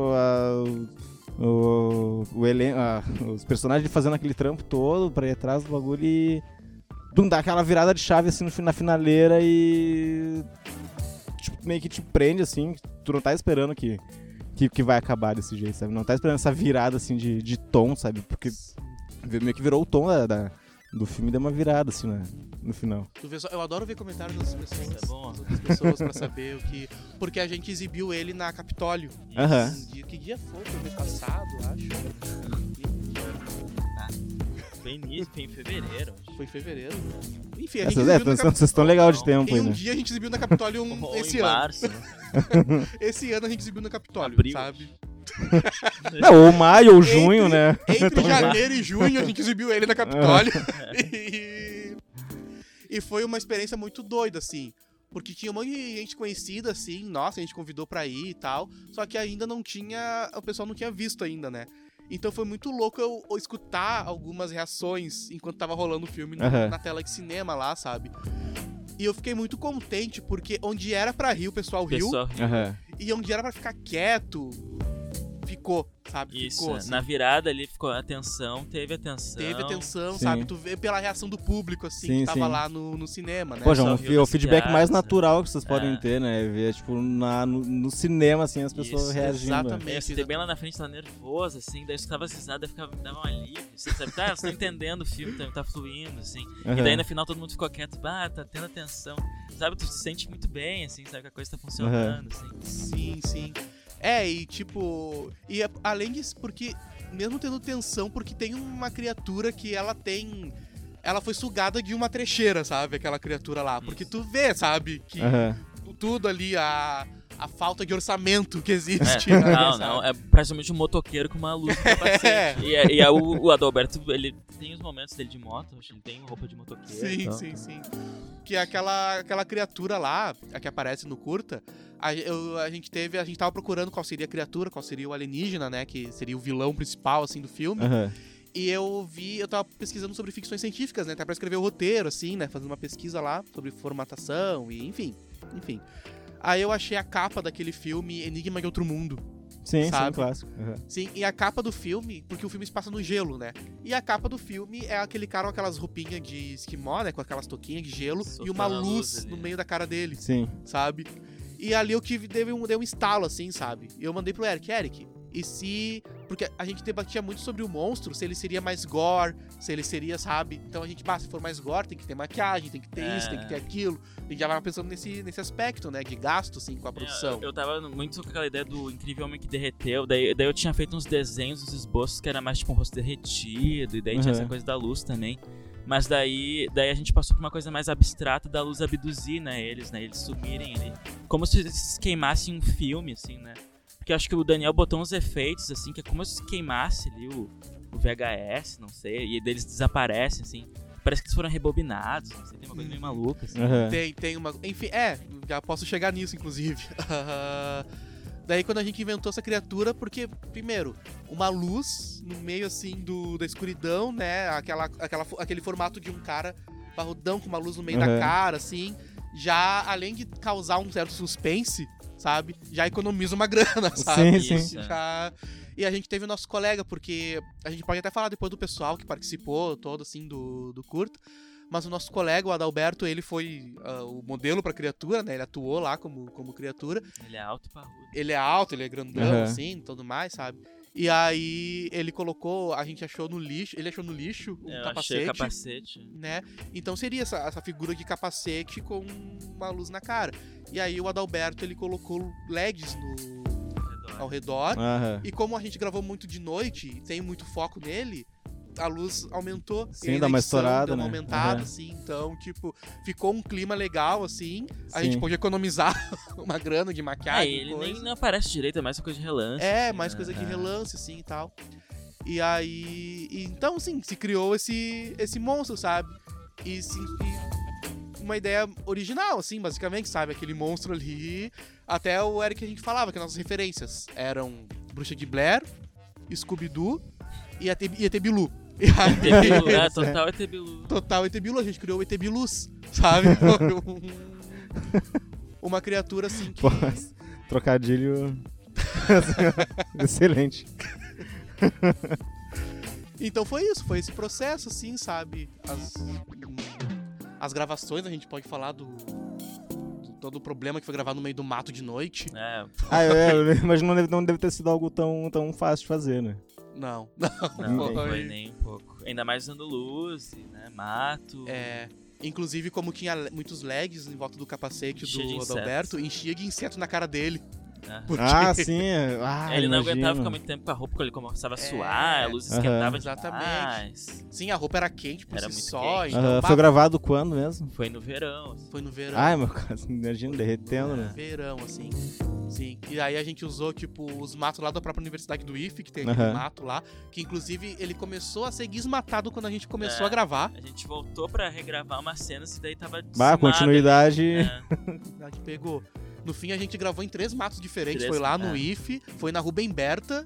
os personagens fazendo aquele trampo todo pra ir atrás do bagulho e dá aquela virada de chave assim na finaleira e tipo, meio que te prende assim, tu não tá esperando que vai acabar desse jeito, sabe? Não tá esperando essa virada assim de tom, sabe? Porque meio que virou o tom do filme e deu uma virada assim no final. Tu vê só, eu adoro ver comentários das pessoas, Isso é bom. das outras pessoas pra saber o que... Porque a gente exibiu ele na Capitólio. Aham. Que dia foi? Foi mês passado, acho. Foi início, foi em fevereiro. Foi em fevereiro. Enfim, a gente exibiu na Vocês estão legal de tempo Em aí, um né? dia a gente exibiu na Capitólio Ou esse em ano. março, né? Esse ano a gente exibiu na Capitólio, Abril. sabe? Não, ou maio ou junho, né? Entre janeiro e junho a gente exibiu ele na Capitólio. E foi uma experiência muito doida, assim. Porque tinha um monte de gente conhecida, assim, nossa, a gente convidou pra ir e tal. Só que ainda não tinha... O pessoal não tinha visto ainda, né? Então foi muito louco eu escutar algumas reações enquanto tava rolando o filme na tela de cinema lá, sabe? E eu fiquei muito contente, porque onde era pra rir, o pessoal riu. Aham. E onde era pra ficar quieto, ficou, sabe? Isso, Ficou, assim. na virada ali ficou a atenção, teve atenção. Teve atenção, Sim. sabe? Tu vê pela reação do público, assim, Sim, que tava sim. lá no cinema, né? Pô, já Só é viu o nas feedback mais piadas, natural que vocês podem É. ter, né? Ver, tipo, no cinema, assim, as pessoas Isso, reagindo. exatamente. Eu sentei bem lá na frente, tava nervoso, assim, daí eu escutava as risadas, me dava um alívio, assim, sabe? Tá, você tá entendendo o filme, tá fluindo, assim. Aham. E daí no final todo mundo ficou quieto, tá tendo atenção. Sabe, tu se sente muito bem, assim, sabe que a coisa tá funcionando, assim. Sim. E tipo... E além disso, porque... Mesmo tendo tensão, porque tem uma criatura que ela tem... Ela foi sugada de uma trecheira, sabe? Aquela criatura lá. Porque tu vê, sabe? Que Aham. tudo ali, a falta de orçamento que existe. É, né, não, sabe? é praticamente um motoqueiro com uma luz no capacete. E o Adalberto, ele tem os momentos dele de moto, acho que ele tem roupa de motoqueiro. então. Sim. Que é aquela criatura lá, a que aparece no curta, a gente tava procurando qual seria a criatura, qual seria o alienígena, né? Que seria o vilão principal, assim, do filme. Aham. E eu tava pesquisando sobre ficções científicas, né? Até pra escrever o roteiro, assim, né? Fazendo uma pesquisa lá sobre formatação e enfim. Aí eu achei a capa daquele filme Enigma de Outro Mundo. Sim, Sabe? clássico. Aham. Sim, e a capa do filme, porque o filme se passa no gelo, né? E a capa do filme é aquele cara com aquelas roupinhas de esquimó, né? Com aquelas touquinhas de gelo e uma Soltando a luz luz ali. no meio da cara dele, Sim. sabe? E ali eu deu um estalo, assim, sabe? E eu mandei pro Eric, e se... Porque a gente debatia muito sobre o monstro, se ele seria mais gore, se ele seria, sabe? Então a gente, se for mais gore, tem que ter maquiagem, tem que ter isso, tem que ter aquilo. E já vai pensando nesse aspecto, né? De gasto, assim, com a produção. Eu tava muito com aquela ideia do Incrível Homem que Derreteu, daí eu tinha feito uns desenhos, uns esboços que era mais tipo um rosto derretido, e daí tinha essa coisa da luz também. Mas daí a gente passou por uma coisa mais abstrata da luz abduzir, né, eles sumirem ali. Como se eles queimassem um filme, assim, né. Porque eu acho que o Daniel botou uns efeitos, assim, que é como se queimasse ali o VHS, não sei, e eles desaparecem, assim. Parece que eles foram rebobinados, não sei, tem uma coisa meio maluca, assim. Aham. Tem uma... Enfim, já posso chegar nisso, inclusive. Daí quando a gente inventou essa criatura, porque, primeiro, uma luz no meio, assim, da escuridão, né? Aquele formato de um cara parrudão com uma luz no meio da cara, assim. Já, além de causar um certo suspense, sabe? Já economiza uma grana, sabe? Sim. E a gente teve o nosso colega, porque a gente pode até falar depois do pessoal que participou todo, assim, do curta. Mas o nosso colega, o Adalberto, ele foi o modelo pra criatura, né? Ele atuou lá como criatura. Ele é alto e parrudo. Ele é alto, ele é grandão, assim, tudo mais, sabe? E aí ele colocou, a gente achou no lixo, ele achou no lixo um capacete. Achei o capacete. Né? Então seria essa figura de capacete com uma luz na cara. E aí o Adalberto, ele colocou LEDs ao redor. E como a gente gravou muito de noite, tem muito foco nele, a luz aumentou. Sim, dá uma estourada, deu uma né? aumentada, assim. Então, tipo, ficou um clima legal, assim. A gente pôde economizar uma grana de maquiagem. Ele nem não aparece direito, é mais uma coisa de relance. Mais coisa de relance, assim, e tal. E aí... Então, assim, se criou esse monstro, sabe? E uma ideia original, assim, basicamente, sabe? Aquele monstro ali... Até o Eric a gente falava que nossas referências eram Bruxa de Blair, Scooby-Doo e ET Bilu. Total ET Bilu. Total ET Bilu, a gente criou o ET Bilus, sabe? Uma criatura assim que... Pô, trocadilho excelente. Então foi isso, foi esse processo, assim, sabe? As gravações, a gente pode falar todo o problema que foi gravado no meio do mato de noite. Eu imagino que não deve ter sido algo tão fácil de fazer, né? Não foi nem um pouco. Ainda mais usando luz, né? Mato. Inclusive, como tinha muitos LEDs em volta do capacete do Adalberto, enchia de inseto na cara dele. Sim. Ele não aguentava ficar muito tempo com a roupa, porque ele começava a suar, a luz esquentava exatamente. Sim, a roupa era quente por si só. Então, foi gravado quando mesmo? Foi no verão. Foi no verão. Ai, meu cara, imagina, derretendo, né? Verão, assim. Sim. E aí a gente usou, tipo, os matos lá da própria Universidade do IFE, que tem aquele mato lá, que inclusive ele começou a ser desmatado quando a gente começou a gravar. A gente voltou pra regravar umas cenas e daí tava continuidade. A gente pegou. No fim, a gente gravou em 3 matos diferentes. Foi lá no IFE, foi na Rubem Berta.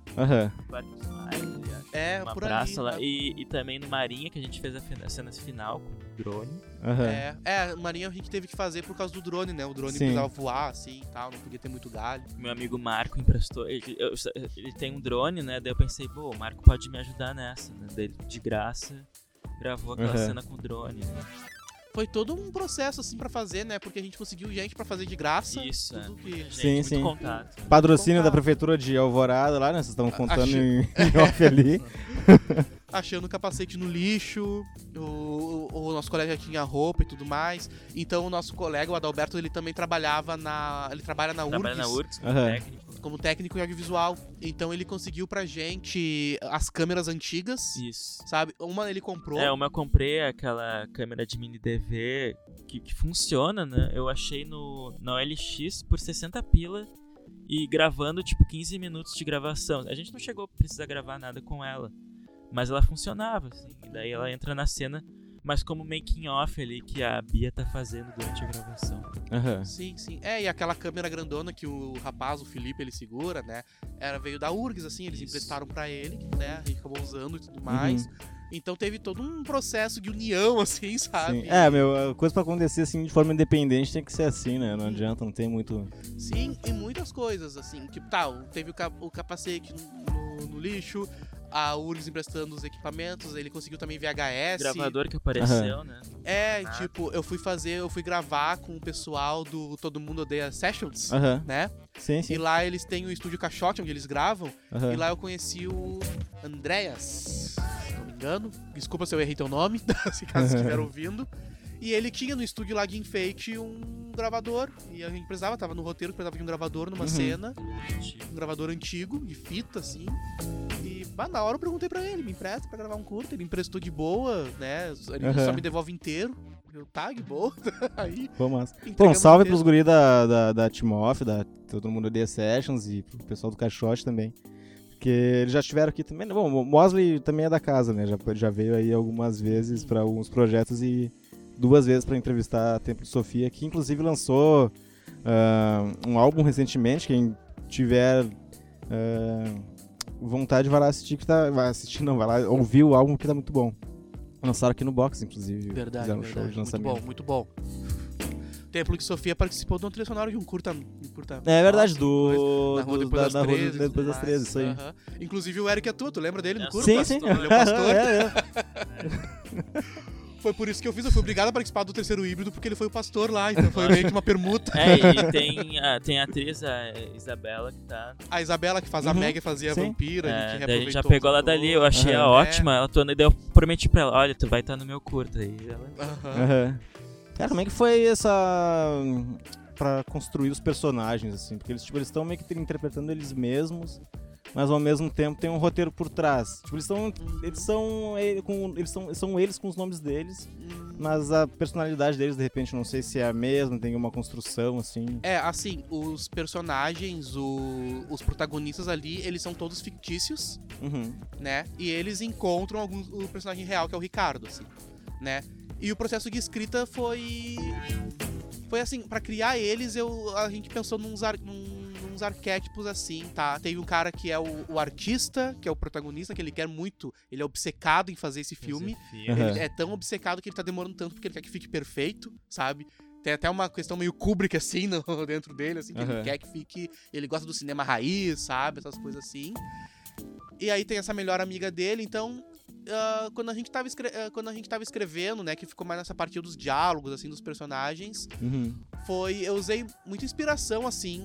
Uma por praça ali, lá. E também no Marinha, que a gente fez a cena final com o drone. Marinha a gente teve que fazer por causa do drone, né? O drone precisava voar, assim, e tal, não podia ter muito galho. Meu amigo Marco emprestou, ele tem um drone, né? Daí eu pensei, o Marco pode me ajudar nessa, né? Daí, de graça, gravou aquela cena com o drone, né? Foi todo um processo, assim, pra fazer, né? Porque a gente conseguiu gente pra fazer de graça. Isso, Sim. Contato. Patrocínio da Prefeitura de Alvorada lá, né? Vocês estavam contando em off ali. Achando o capacete no lixo, o nosso colega já tinha roupa e tudo mais. Então o nosso colega, o Adalberto, ele também trabalhava Ele trabalha na URGS como técnico. Como técnico em audiovisual. Então ele conseguiu pra gente as câmeras antigas. Isso. Sabe? Uma ele comprou. Uma eu comprei, aquela câmera de mini DV que funciona, né? Eu achei na OLX por 60 pila e gravando tipo 15 minutos de gravação. A gente não chegou a precisar gravar nada com ela. Mas ela funcionava, assim. E daí ela entra na cena, mas como making off ali que a Bia tá fazendo durante a gravação. Sim. E aquela câmera grandona que o rapaz, o Felipe, ele segura, né? Veio da URGS, assim, eles emprestaram pra ele, né? A gente acabou usando e tudo mais. Então teve todo um processo de união, assim, sabe? Sim. A coisa pra acontecer, assim, de forma independente tem que ser assim, né? Não adianta, não tem muito... Sim, e muitas coisas, assim, tipo, teve o capacete no lixo, a URGS emprestando os equipamentos, ele conseguiu também VHS. Gravador que apareceu, né? Tipo, eu fui gravar com o pessoal do Todo Mundo Odeia Sessions, né? Sim. E lá eles têm o estúdio Caixote, onde eles gravam, e lá eu conheci o Andreas, se não me engano. Desculpa se eu errei teu nome, se caso estiver ouvindo. E ele tinha no estúdio lá de enfeite um gravador, e a gente tava no roteiro que precisava de um gravador numa cena, um gravador antigo, de fita, assim, e na hora eu perguntei pra ele, me empresta pra gravar um curto, ele emprestou de boa, né, ele só me devolve inteiro, eu, de boa, aí... Pô, um salve pros guris da Team Off, da Todo Mundo Odeia Sessions, e pro pessoal do Caixote também. Porque eles já estiveram aqui também. Bom, o Mosley também é da casa, né? Já veio aí algumas vezes pra alguns projetos e 2 vezes pra entrevistar a Templo de Sofia, que inclusive lançou um álbum recentemente. Quem tiver vontade, vai lá assistir, vai lá ouvir o álbum que tá muito bom. Lançaram aqui no Box, inclusive. Verdade, Fizeram um show de lançamento. muito bom. Templo que Sofia participou de uma trilha sonora de um curta. É verdade, Na rua depois das 13. Depois das 13, isso aí. Uhum. Inclusive o Eric Atua, tu lembra dele no curta? Sim. Ele é o pastor. É. Foi por isso que eu fui obrigado a participar do terceiro híbrido, porque ele foi o pastor lá, então foi meio que uma permuta. E tem a atriz, a Isabela, que tá... A Isabela, que faz a Meg, fazia a vampira, a gente daí a gente já reaproveitou pegou ela dali, eu achei ela ótima, ela daí eu prometi pra ela, olha, tu vai estar no meu curta. Aí ela... Cara, como é que foi essa... pra construir os personagens, assim? Porque eles estão meio que interpretando eles mesmos, mas ao mesmo tempo tem um roteiro por trás. Tipo, são eles com os nomes deles, mas a personalidade deles, de repente, não sei se é a mesma, tem uma construção, assim. Assim, os personagens, os protagonistas ali, eles são todos fictícios, né? E eles encontram o personagem real, que é o Ricardo, assim, né? E o processo de escrita foi assim, pra criar eles, a gente pensou nos arquétipos assim, tá? Teve um cara que é o artista, que é o protagonista, que ele quer muito, ele é obcecado em fazer esse filme. Ele é tão obcecado que ele tá demorando tanto porque ele quer que fique perfeito, sabe? Tem até uma questão meio Kubrick, assim, dentro dele, assim, que ele quer que fique... Ele gosta do cinema raiz, sabe? Essas coisas assim. E aí tem essa melhor amiga dele, então... Quando a gente tava escrevendo, né, que ficou mais nessa parte dos diálogos, assim, dos personagens, eu usei muita inspiração, assim,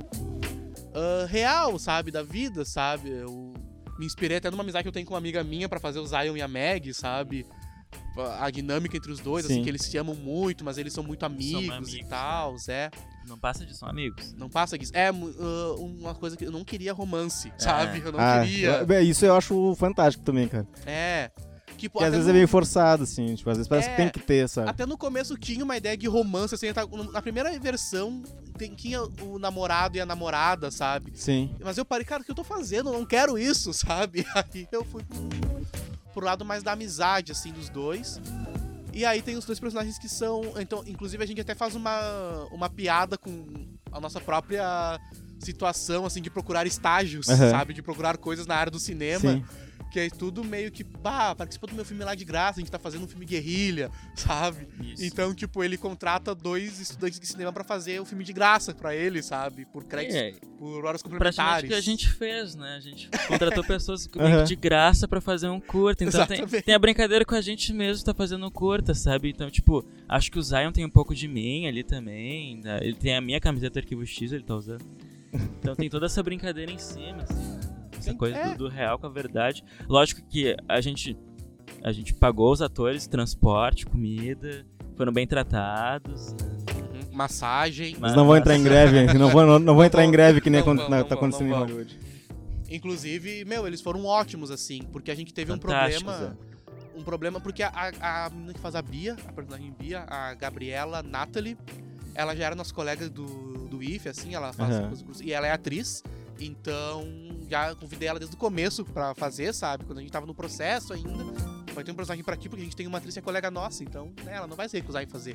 real, sabe, da vida, sabe, eu me inspirei até numa amizade que eu tenho com uma amiga minha pra fazer o Zion e a Meg, sabe, a dinâmica entre os dois, assim, que eles se amam muito, mas eles são muito amigos e tal, Não passa disso, são amigos. Não passa disso. Uma coisa que eu não queria romance, sabe? Eu não queria. Isso eu acho fantástico também, cara. Tipo, que às vezes é meio forçado, assim, tipo, às vezes parece que tem que ter, sabe? Até no começo tinha uma ideia de romance, assim, na primeira versão tinha o namorado e a namorada, sabe? Sim. Mas eu parei, cara, o que eu tô fazendo? Eu não quero isso, sabe? Aí eu fui pro lado mais da amizade, assim, dos dois. E aí tem os dois personagens que são... Então, inclusive, a gente até faz uma piada com a nossa própria situação, assim, de procurar estágios, sabe? De procurar coisas na área do cinema. Sim. Que é tudo meio que... participou do meu filme lá de graça, a gente tá fazendo um filme guerrilha, sabe? Isso. Então, tipo, ele contrata 2 estudantes de cinema pra fazer o filme de graça pra ele, sabe? Por créditos, por horas complementares. Praticamente o que a gente fez, né? A gente contratou pessoas de graça pra fazer um curta. Então tem a brincadeira com a gente mesmo tá fazendo um curta, sabe? Então, tipo, acho que o Zion tem um pouco de mim ali também. Né? Ele tem a minha camiseta Arquivo X, ele tá usando. Então tem toda essa brincadeira em cima, assim, né? Essa coisa do real com a verdade. Lógico que a gente pagou os atores, transporte, comida, foram bem tratados, né? Massagem. Eles não vão entrar em greve, não vão entrar em greve que nem tá acontecendo em Hollywood. Inclusive, eles foram ótimos, assim, porque a gente teve um problema, porque a menina que faz a Bia, a personagem Bia, a Gabriela Natalie, ela já era nossa colega do IF, assim, ela faz curso, e ela é atriz. Então, já convidei ela desde o começo pra fazer, sabe? Quando a gente tava no processo ainda. Vai ter um personagem pra ti, porque a gente tem uma atriz que é colega nossa, então, né, ela não vai se recusar em fazer.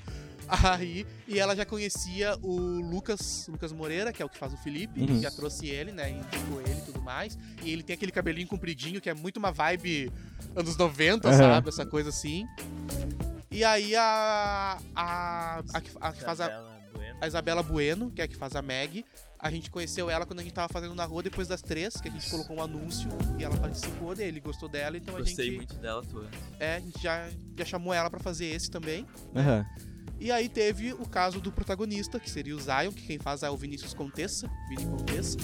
E ela já conhecia o Lucas Moreira, que é o que faz o Felipe, já trouxe ele, né, indicou ele e tudo mais. E ele tem aquele cabelinho compridinho, que é muito uma vibe anos 90, sabe? Essa coisa assim. E aí a que faz a Isabela Bueno, que é a que faz a Meg, a gente conheceu ela quando a gente tava fazendo na rua depois das 3, que a gente colocou um anúncio e ela participou dele, gostou dela, então Gostei muito dela toda. A gente já chamou ela pra fazer esse também. Uhum. E aí teve o caso do protagonista, que seria o Zion, que quem faz é o Vinícius Contessa. Vini Contessa.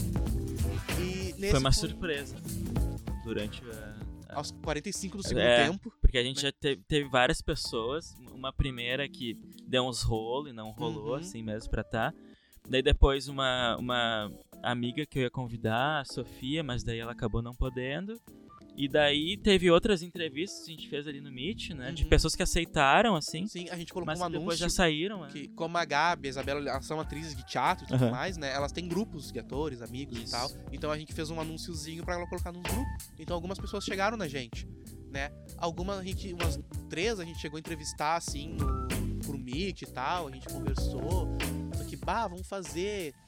E nesse foi uma surpresa durante aos 45 do segundo tempo. Porque a gente já teve várias pessoas. Uma primeira que deu uns rolos e não rolou, assim mesmo pra tá. Daí depois uma amiga que eu ia convidar, a Sofia, mas daí ela acabou não podendo. E daí teve outras entrevistas que a gente fez ali no Meet, né? De pessoas que aceitaram, assim. Sim, a gente colocou mas um anúncio. Depois já saíram, que, como a Gabi, a Isabela, elas são atrizes de teatro e tudo mais, né? Elas têm grupos de atores, amigos e tal. Então a gente fez um anúnciozinho pra ela colocar nos grupos. Então algumas pessoas chegaram na gente, né? Umas 3 a gente chegou a entrevistar, assim, por Meet e tal. A gente conversou. Só que, vamos fazer.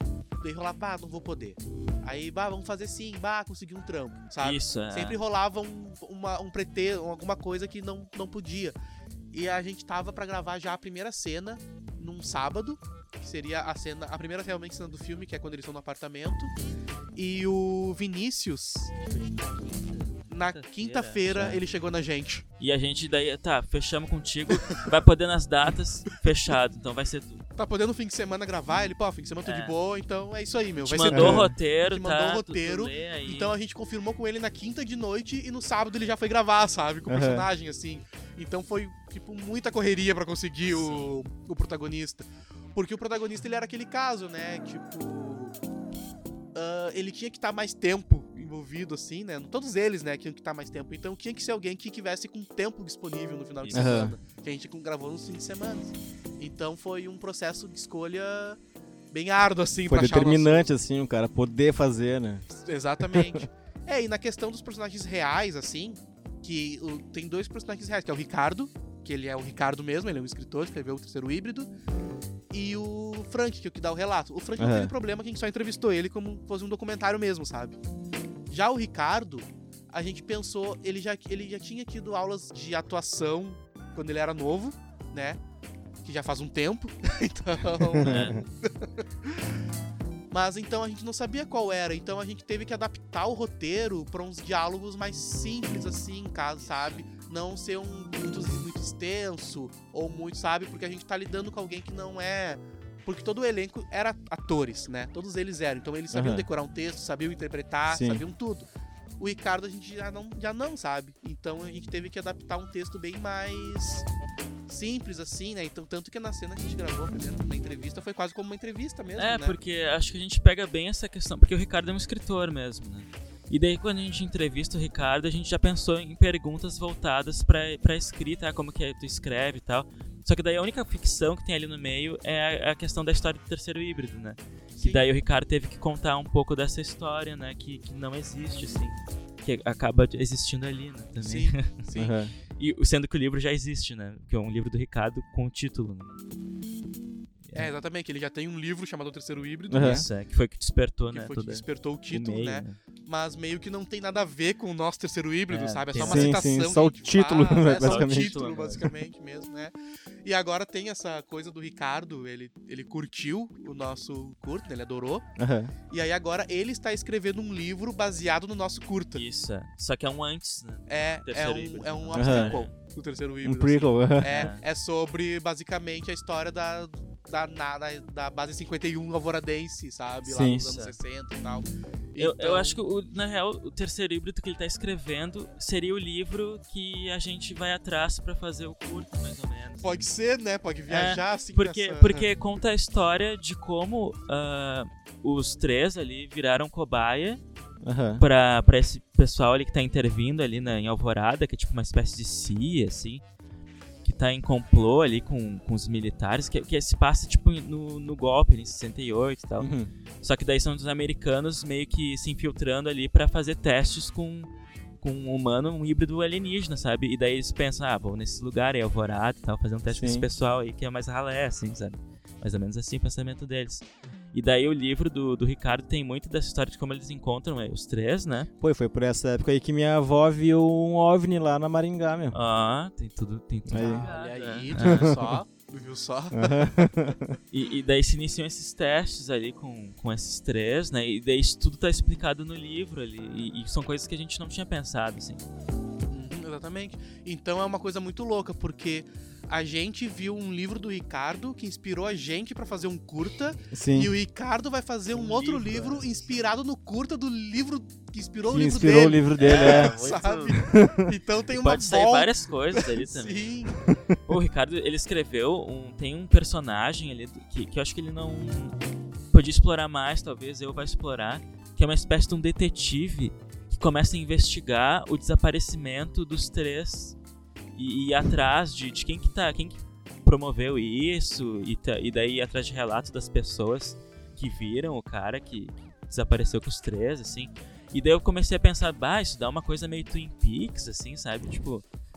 daí rolava, bah, não vou poder. Aí, bah, vamos fazer sim, bah, consegui um trampo, sabe? Isso, é. Sempre rolava um pretexto, alguma coisa que não podia. E a gente tava pra gravar já a primeira cena num sábado, que seria a primeira realmente cena do filme, que é quando eles estão no apartamento. E o Vinícius, na quinta-feira, ele chegou na gente. E a gente daí, tá, fechamos contigo, vai poder nas datas, fechado, então vai ser tudo. Tá podendo no fim de semana gravar? Ele, pô, fim de semana tô de boa, então é isso aí, meu. Vai ser mandou tudo. o roteiro, Te mandou tá? o roteiro, tu lê aí. então a gente confirmou com ele na quinta de noite e no sábado ele já foi gravar, sabe? Com o personagem, assim. Então foi, tipo, muita correria pra conseguir o protagonista. Porque o protagonista, ele era aquele caso, né? Tipo... ele tinha que estar mais tempo envolvido, assim, né? Todos eles, né, tinham que estar mais tempo. Então tinha que ser alguém que tivesse com tempo disponível no final de semana. Que a gente gravou nos fins de semana. Então foi um processo de escolha bem árduo, assim, foi pra achar determinante, assim, o cara poder fazer, né? Exatamente. E na questão dos personagens reais, assim, que tem dois personagens reais, que é o Ricardo, que ele é o Ricardo mesmo, ele é um escritor, escreveu o Terceiro Híbrido, e o Frank, que é o que dá o relato. O Frank não teve problema, que a gente só entrevistou ele como fosse um documentário mesmo, sabe? Já o Ricardo, a gente pensou, ele já tinha tido aulas de atuação quando ele era novo, né? Que já faz um tempo, então... Mas então a gente não sabia qual era, então a gente teve que adaptar o roteiro para uns diálogos mais simples, assim, em caso, sabe? Não ser muito extenso ou muito, sabe? Porque a gente tá lidando com alguém que não é... Porque todo o elenco era atores, né? Todos eles eram. Então eles sabiam decorar um texto, sabiam interpretar, sabiam tudo. O Ricardo a gente já não sabe. Então a gente teve que adaptar um texto bem mais simples, assim, né? Então, tanto que na cena que a gente gravou primeiro, na entrevista, foi quase como uma entrevista mesmo, né? Porque acho que a gente pega bem essa questão, porque o Ricardo é um escritor mesmo, né? E daí quando a gente entrevista o Ricardo, a gente já pensou em perguntas voltadas pra escrita, como que tu escreve e tal. Só que daí a única ficção que tem ali no meio é a questão da história do Terceiro Híbrido, né? Sim. E daí o Ricardo teve que contar um pouco dessa história, né? Que não existe, assim. Que acaba existindo ali, né? Também. Sim. E sendo que o livro já existe, né? Que é um livro do Ricardo com o título, né? Exatamente, ele já tem um livro chamado O Terceiro Híbrido, Isso, que foi que despertou, que né? foi que despertou o título, meio, né? Mas meio que não tem nada a ver com o nosso Terceiro Híbrido, sabe? É só uma sim, citação. só o título, faz, basicamente. Só o título, basicamente mesmo, né? E agora tem essa coisa do Ricardo, ele curtiu o nosso curta, ele adorou. E aí agora ele está escrevendo um livro baseado no nosso curta. Isso, Só que é um antes, né? É um prequel do Terceiro Híbrido. Um prequel, É sobre, basicamente, a história da base 51 alvoradense, sabe? Lá nos anos 60 e tal. Eu acho que, na real, o Terceiro Híbrido que ele tá escrevendo seria o livro que a gente vai atrás pra fazer o curto, mais ou menos. Pode ser, né? Pode viajar assim. Porque conta a história de como os três ali viraram cobaia pra esse pessoal ali que tá intervindo ali em Alvorada, que é tipo uma espécie de CIA, assim, que tá em complô ali com os militares, que se passa tipo no golpe ali, em 68 e tal. Só que daí são os americanos meio que se infiltrando ali pra fazer testes com um humano, um híbrido alienígena, sabe? E daí eles pensam, vou nesse lugar aí, Alvorada e tal, fazer um teste com esse pessoal aí que é mais ralé, assim, sabe? Mais ou menos assim o pensamento deles. E daí o livro do Ricardo tem muito dessa história de como eles encontram os três, né? Foi por essa época aí que minha avó viu um OVNI lá na Maringá, meu. Tem tudo. Olha aí, viu só? E daí se iniciam esses testes ali com esses três, né? E daí isso tudo tá explicado no livro ali. E são coisas que a gente não tinha pensado, assim. Exatamente. Então é uma coisa muito louca, porque a gente viu um livro do Ricardo que inspirou a gente pra fazer um curta. Sim. E o Ricardo vai fazer um outro livro inspirado no curta do livro que inspirou o que livro inspirou dele. o livro dele, sabe? Então tem uma Pode sair várias coisas ali também. Sim. O Ricardo, ele escreveu tem um personagem ali que eu acho que ele não podia explorar mais, talvez eu vá explorar, que é uma espécie de um detetive que começa a investigar o desaparecimento dos três e ir atrás de quem que promoveu isso e daí ir atrás de relatos das pessoas que viram o cara que desapareceu com os três, assim. E daí eu comecei a pensar, isso dá uma coisa meio Twin Peaks, assim, sabe? Tipo,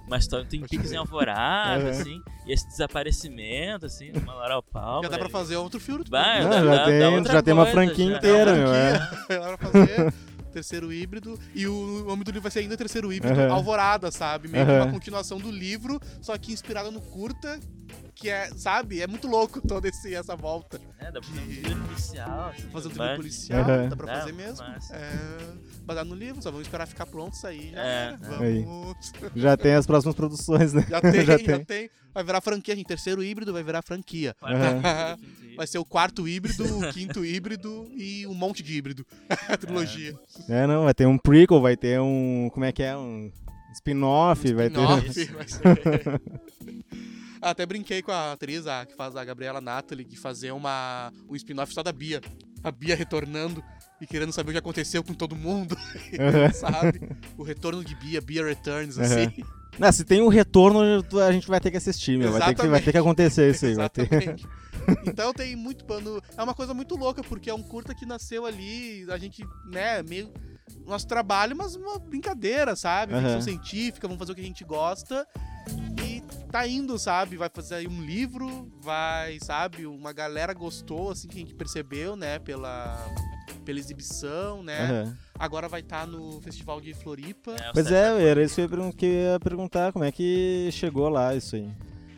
uma história do Twin Peaks em Alvorada, assim, e esse desaparecimento, assim, do Laurel Palmer. Já dá pra fazer outro filme. Bah, já tem uma franquia inteira, meu. Dá pra fazer terceiro híbrido. E o nome do livro vai ser ainda terceiro híbrido, Alvorada, sabe? Meio que uma continuação do livro, só que inspirada no curta, que é, sabe? É muito louco toda essa volta. Dá pra fazer um thriller policial. Assim, fazer um thriller policial, dá pra fazer mesmo. Baseado no livro, só vamos esperar ficar pronto isso aí. Vamos. Já tem as próximas produções, né? Já tem. Vai virar franquia, gente. Terceiro híbrido vai virar franquia. Vai ser o quarto híbrido, o quinto híbrido e um monte de híbrido. A trilogia. Não, vai ter um prequel, vai ter um... Como é que é? Um spin-off, vai ter... Vai ser... Até brinquei com a atriz, que faz a Gabriela Natalie, de fazer um spin-off só da Bia. A Bia retornando e querendo saber o que aconteceu com todo mundo, sabe? O retorno de Bia Returns, assim. Se tem um retorno, a gente vai ter que assistir, meu. Vai ter que acontecer isso aí. Exatamente. Então tem muito pano. É uma coisa muito louca, porque é um curta que nasceu ali, a gente, né, meio... Nosso trabalho, mas uma brincadeira, sabe? Ficção científica, vamos fazer o que a gente gosta. E tá indo, sabe? Vai fazer aí um livro, sabe? Uma galera gostou, assim, que a gente percebeu, né? Pela exibição, né? Agora vai estar no Festival de Floripa. Era isso que eu ia perguntar, como é que chegou lá isso aí?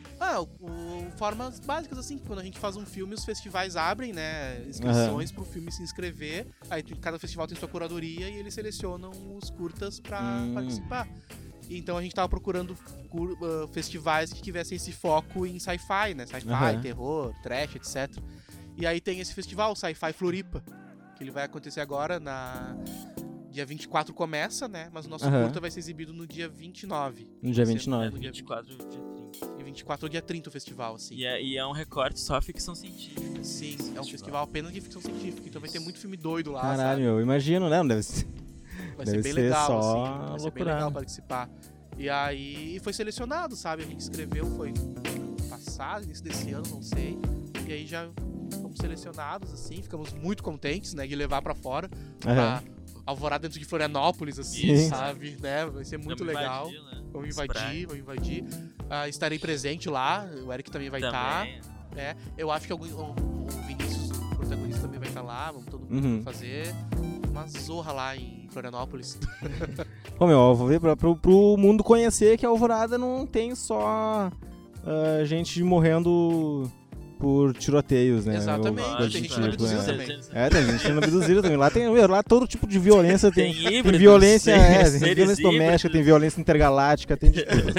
Formas básicas, assim, quando a gente faz um filme, os festivais abrem, né, inscrições pro filme se inscrever, aí cada festival tem sua curadoria e eles selecionam os curtas pra participar. Então a gente tava procurando festivais que tivessem esse foco em sci-fi, né, sci-fi, terror, trash, etc. E aí tem esse festival, Sci-Fi Floripa, que ele vai acontecer agora dia 24 começa, né? Mas o nosso curta vai ser exibido no dia 29. No dia 29. No dia 24 e dia 30. E 24 é o dia 30 o festival, assim. E é um recorte só ficção científica. Sim, é um festival apenas de ficção científica. Então vai ter muito filme doido lá, Caralho, sabe? eu imagino, né? Vai ser bem legal, só assim. Vai ser bem legal participar. E aí foi selecionado, sabe? A gente escreveu, foi passado, início desse ano, não sei. E aí já fomos selecionados, assim. Ficamos muito contentes, né? De levar pra fora. Pra Alvorada dentro de Florianópolis, assim, sabe? Né? Vai ser muito legal. Vamos invadir. Estarei presente lá. O Eric também vai estar. Eu acho que o Vinícius, o protagonista, também vai estar lá. Vamos todo mundo fazer uma zorra lá em Florianópolis. Pô, meu, vou ver pro mundo conhecer que a Alvorada não tem só gente morrendo por tiroteios, né? Exatamente, tem gente sendo abduzida também. Tem gente sendo abduzida também. Lá todo tipo de violência tem híbridos, violência, tem violência doméstica, híbridos. tem violência intergaláctica, tem de tudo.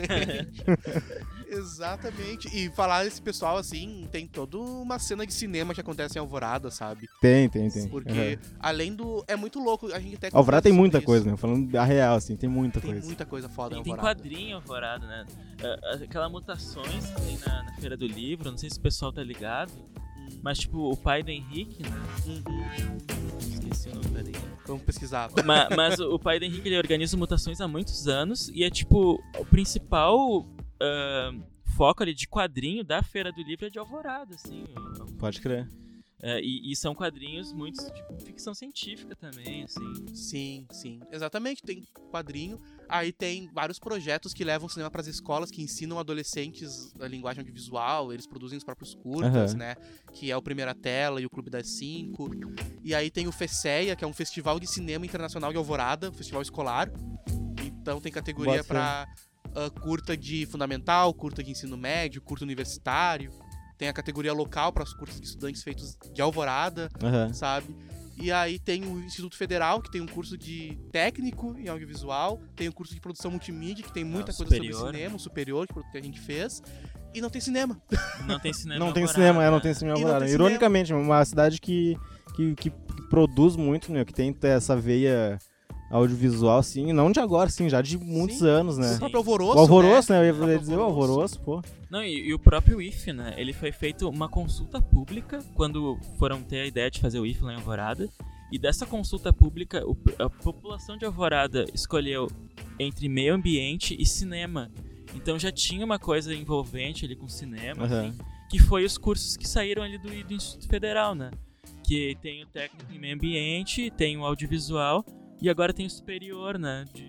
Exatamente. E falar esse pessoal, assim, tem toda uma cena de cinema que acontece em Alvorada, sabe? Tem. Porque, além do... É muito louco, a gente até... Alvorada tem muita coisa, né? Falando a real, assim, tem muita coisa. Tem muita coisa foda em Alvorada. Tem quadrinho Alvorada, né? Aquela Mutações que tem na Feira do Livro, não sei se o pessoal tá ligado, mas, tipo, o pai do Henrique, né? Esqueci o nome, peraí. Vamos pesquisar. Mas o pai do Henrique, ele organiza Mutações há muitos anos e é, tipo, o principal... foco ali de quadrinho da Feira do Livro é de Alvorada, assim. Pode crer. E são quadrinhos muito de ficção científica também, assim. Sim. Exatamente, tem quadrinho. Aí tem vários projetos que levam o cinema para as escolas, que ensinam adolescentes a linguagem audiovisual, eles produzem os próprios curtas, né? Que é o Primeira Tela e o Clube das 5. E aí tem o FECEA, que é um festival de cinema internacional de Alvorada, um festival escolar. Então tem categoria para... curta de fundamental, curta de ensino médio, curta universitário. Tem a categoria local para os cursos de estudantes feitos de Alvorada, sabe? E aí tem o Instituto Federal, que tem um curso de técnico em audiovisual. Tem o curso de produção multimídia, que tem muita coisa sobre cinema, o superior, que a gente fez. E não tem cinema. Não tem cinema não tem cinema em Alvorada. Ironicamente, uma cidade que produz muito, né? Que tem essa veia... audiovisual, assim, não de agora, sim, já de muitos anos, né? O próprio Alvoroço, o Alvoroço, né? Eu ia dizer o Alvoroço, pô. Não, e o próprio IF, né? Ele foi feito uma consulta pública quando foram ter a ideia de fazer o IF lá em Alvorada. E dessa consulta pública, a população de Alvorada escolheu entre meio ambiente e cinema. Então já tinha uma coisa envolvente ali com cinema, assim, que foi os cursos que saíram ali do Instituto Federal, né? Que tem o técnico em meio ambiente, tem o audiovisual... E agora tem o superior, né?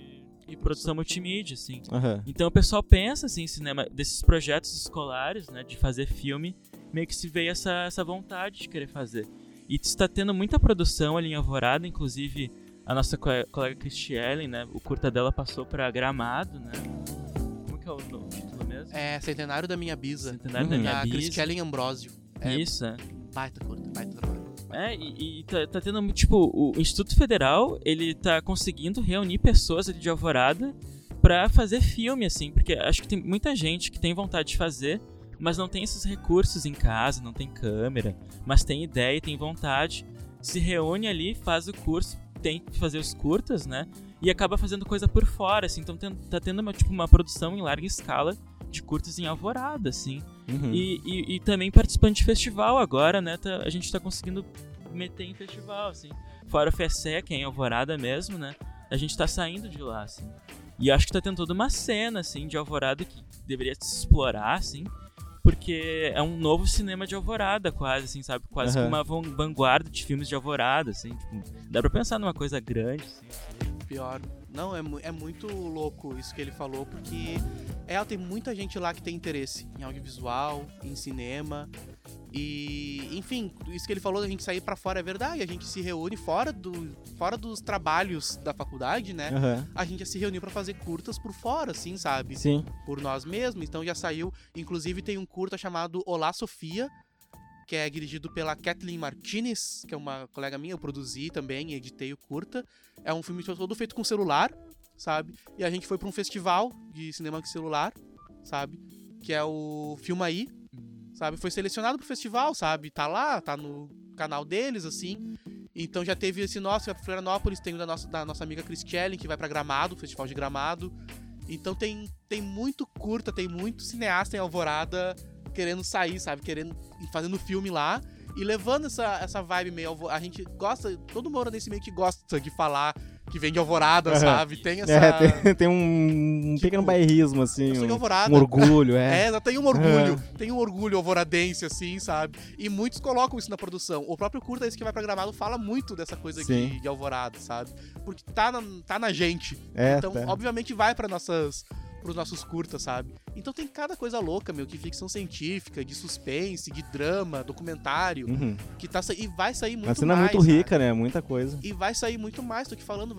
e produção multimídia, assim. Aham. Então o pessoal pensa, assim, em cinema, desses projetos escolares, né, de fazer filme, meio que se veio essa vontade de querer fazer. E está tendo muita produção ali em Alvorada, inclusive a nossa colega Cristiane, né, o curta dela passou pra Gramado, né. Como que é o título mesmo? É Centenário da Minha Bisa. Centenário da Minha Da Bisa. Cristiane Ambrosio. Isso, é. Baita curta, baita trabalho. E tá tendo, tipo, o Instituto Federal, ele tá conseguindo reunir pessoas ali de Alvorada pra fazer filme, assim, porque acho que tem muita gente que tem vontade de fazer, mas não tem esses recursos em casa, não tem câmera, mas tem ideia, tem vontade, se reúne ali, faz o curso, tem que fazer os curtas, né, e acaba fazendo coisa por fora, assim, então tá tendo uma produção em larga escala de curtas em Alvorada, assim. Uhum. E também participando de festival agora, né? A gente tá conseguindo meter em festival, assim. Fora o FESEC, que é em Alvorada mesmo, né? A gente tá saindo de lá, assim. E acho que tá tendo toda uma cena, assim, de Alvorada que deveria se explorar, assim. Porque é um novo cinema de Alvorada, quase, assim, sabe? Quase Uhum. uma vanguarda de filmes de Alvorada, assim. Tipo, dá pra pensar numa coisa grande, assim. Pior. Não, é muito louco isso que ele falou, porque tem muita gente lá que tem interesse em audiovisual, em cinema. E, enfim, isso que ele falou da gente sair pra fora é verdade. A gente se reúne fora dos trabalhos da faculdade, né? Aham. A gente já se reuniu pra fazer curtas por fora, assim, sabe? Sim. Por nós mesmos. Então já saiu. Inclusive tem um curta chamado Olá, Sofia, que é dirigido pela Kathleen Martinez, que é uma colega minha. Eu produzi também, editei o curta. É um filme todo feito com celular, sabe? E a gente foi pra um festival de cinema com celular, sabe? Que é o Filma Aí, sabe? Foi selecionado pro festival, sabe? Tá lá, tá no canal deles, assim. Então já teve esse nosso, que é pra Florianópolis, tem o da nossa amiga Cristiane, que vai pra Gramado, Festival de Gramado. Então tem muito curta, tem muito cineasta em Alvorada querendo sair, sabe? Fazendo filme lá e levando essa vibe meio... A gente gosta, todo moranense meio que gosta de falar que vem de Alvorada, sabe? Tem essa... Tem um Tipo, pequeno bairrismo, assim. eu sou de Alvorada. Um orgulho, é. Tem um orgulho. Tem um orgulho alvoradense, assim, sabe? E muitos colocam isso na produção. O próprio curta, esse que vai pra Gramado, fala muito dessa coisa Sim. de Alvorada, sabe? Porque tá na gente. É, Então, tá. obviamente, vai pros nossos curtas, sabe? Então tem cada coisa louca, meu, que ficção científica, de suspense, de drama, documentário, Uhum. que e vai sair muito A cena é mais, muito sabe? rica, né? Muita coisa. E vai sair muito mais, tô te falando,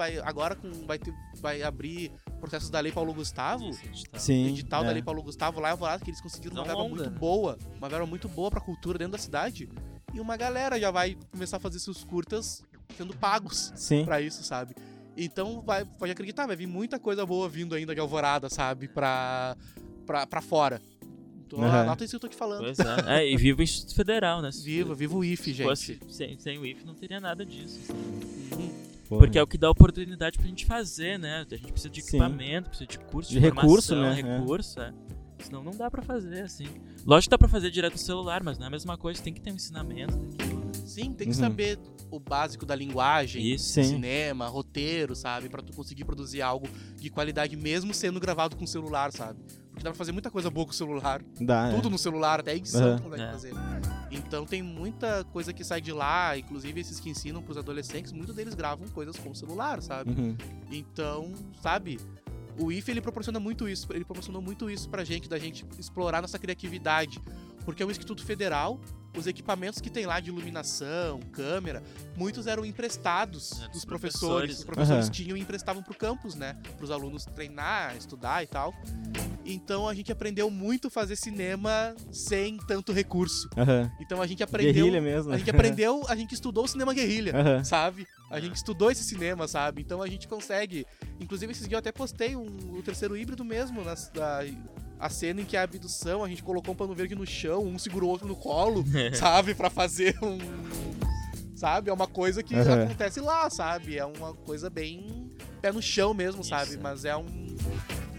vai abrir processos da Lei Paulo Gustavo, Isso, edital. Sim. edital é. da Lei Paulo Gustavo lá em Alvorada, que eles conseguiram uma Não verba longa, muito né? boa, uma verba muito boa pra cultura dentro da cidade, e uma galera já vai começar a fazer seus curtas sendo pagos Sim. pra isso, sabe? Então pode acreditar, vai vir muita coisa boa vindo ainda de Alvorada, sabe? Pra fora. Então, Uhum. anota isso que eu tô te falando. Pois é. E viva o Instituto Federal, né? Viva o IFE, Se gente. fosse sem o IF não teria nada disso. Assim. Uhum. Pô, Porque é o que dá oportunidade pra gente fazer, né? A gente precisa de Sim. equipamento, precisa de curso, De recurso, formação, né? recurso, é. Senão não dá pra fazer, assim. Lógico que dá pra fazer direto no celular, mas não é a mesma coisa, tem que ter um ensinamento daquilo, né? Sim, tem que Uhum. saber o básico da linguagem, Isso. Sim. cinema, roteiro, sabe? Pra tu conseguir produzir algo de qualidade mesmo sendo gravado com celular, sabe? Porque dá pra fazer muita coisa boa com o celular. Dá, Tudo no celular, até a edição Uhum. tu consegue É. fazer. Então tem muita coisa que sai de lá, inclusive esses que ensinam pros adolescentes, muitos deles gravam coisas com o celular, sabe? Uhum. Então, sabe, o IFE ele proporcionou muito isso pra gente, da gente explorar nossa criatividade, porque é um Instituto Federal, os equipamentos que tem lá de iluminação, câmera, muitos eram emprestados Dos dos professores. professores. Os professores Aham. tinham e emprestavam pro campus, né, pros alunos treinar, estudar e tal. Então a gente aprendeu muito a fazer cinema sem tanto recurso. Aham. Então a gente aprendeu, Guerrilha mesmo. a gente estudou o cinema guerrilha, Aham. sabe? A gente estudou esse cinema, sabe? Então a gente consegue. Inclusive, esses dias eu até postei o terceiro híbrido mesmo, a cena em que a abdução, a gente colocou um pano verde no chão, um segurou o outro no colo, sabe? Pra fazer um. Sabe? É uma coisa que Aham. acontece lá, sabe? É uma coisa bem pé no chão mesmo, sabe? Isso. Mas é um.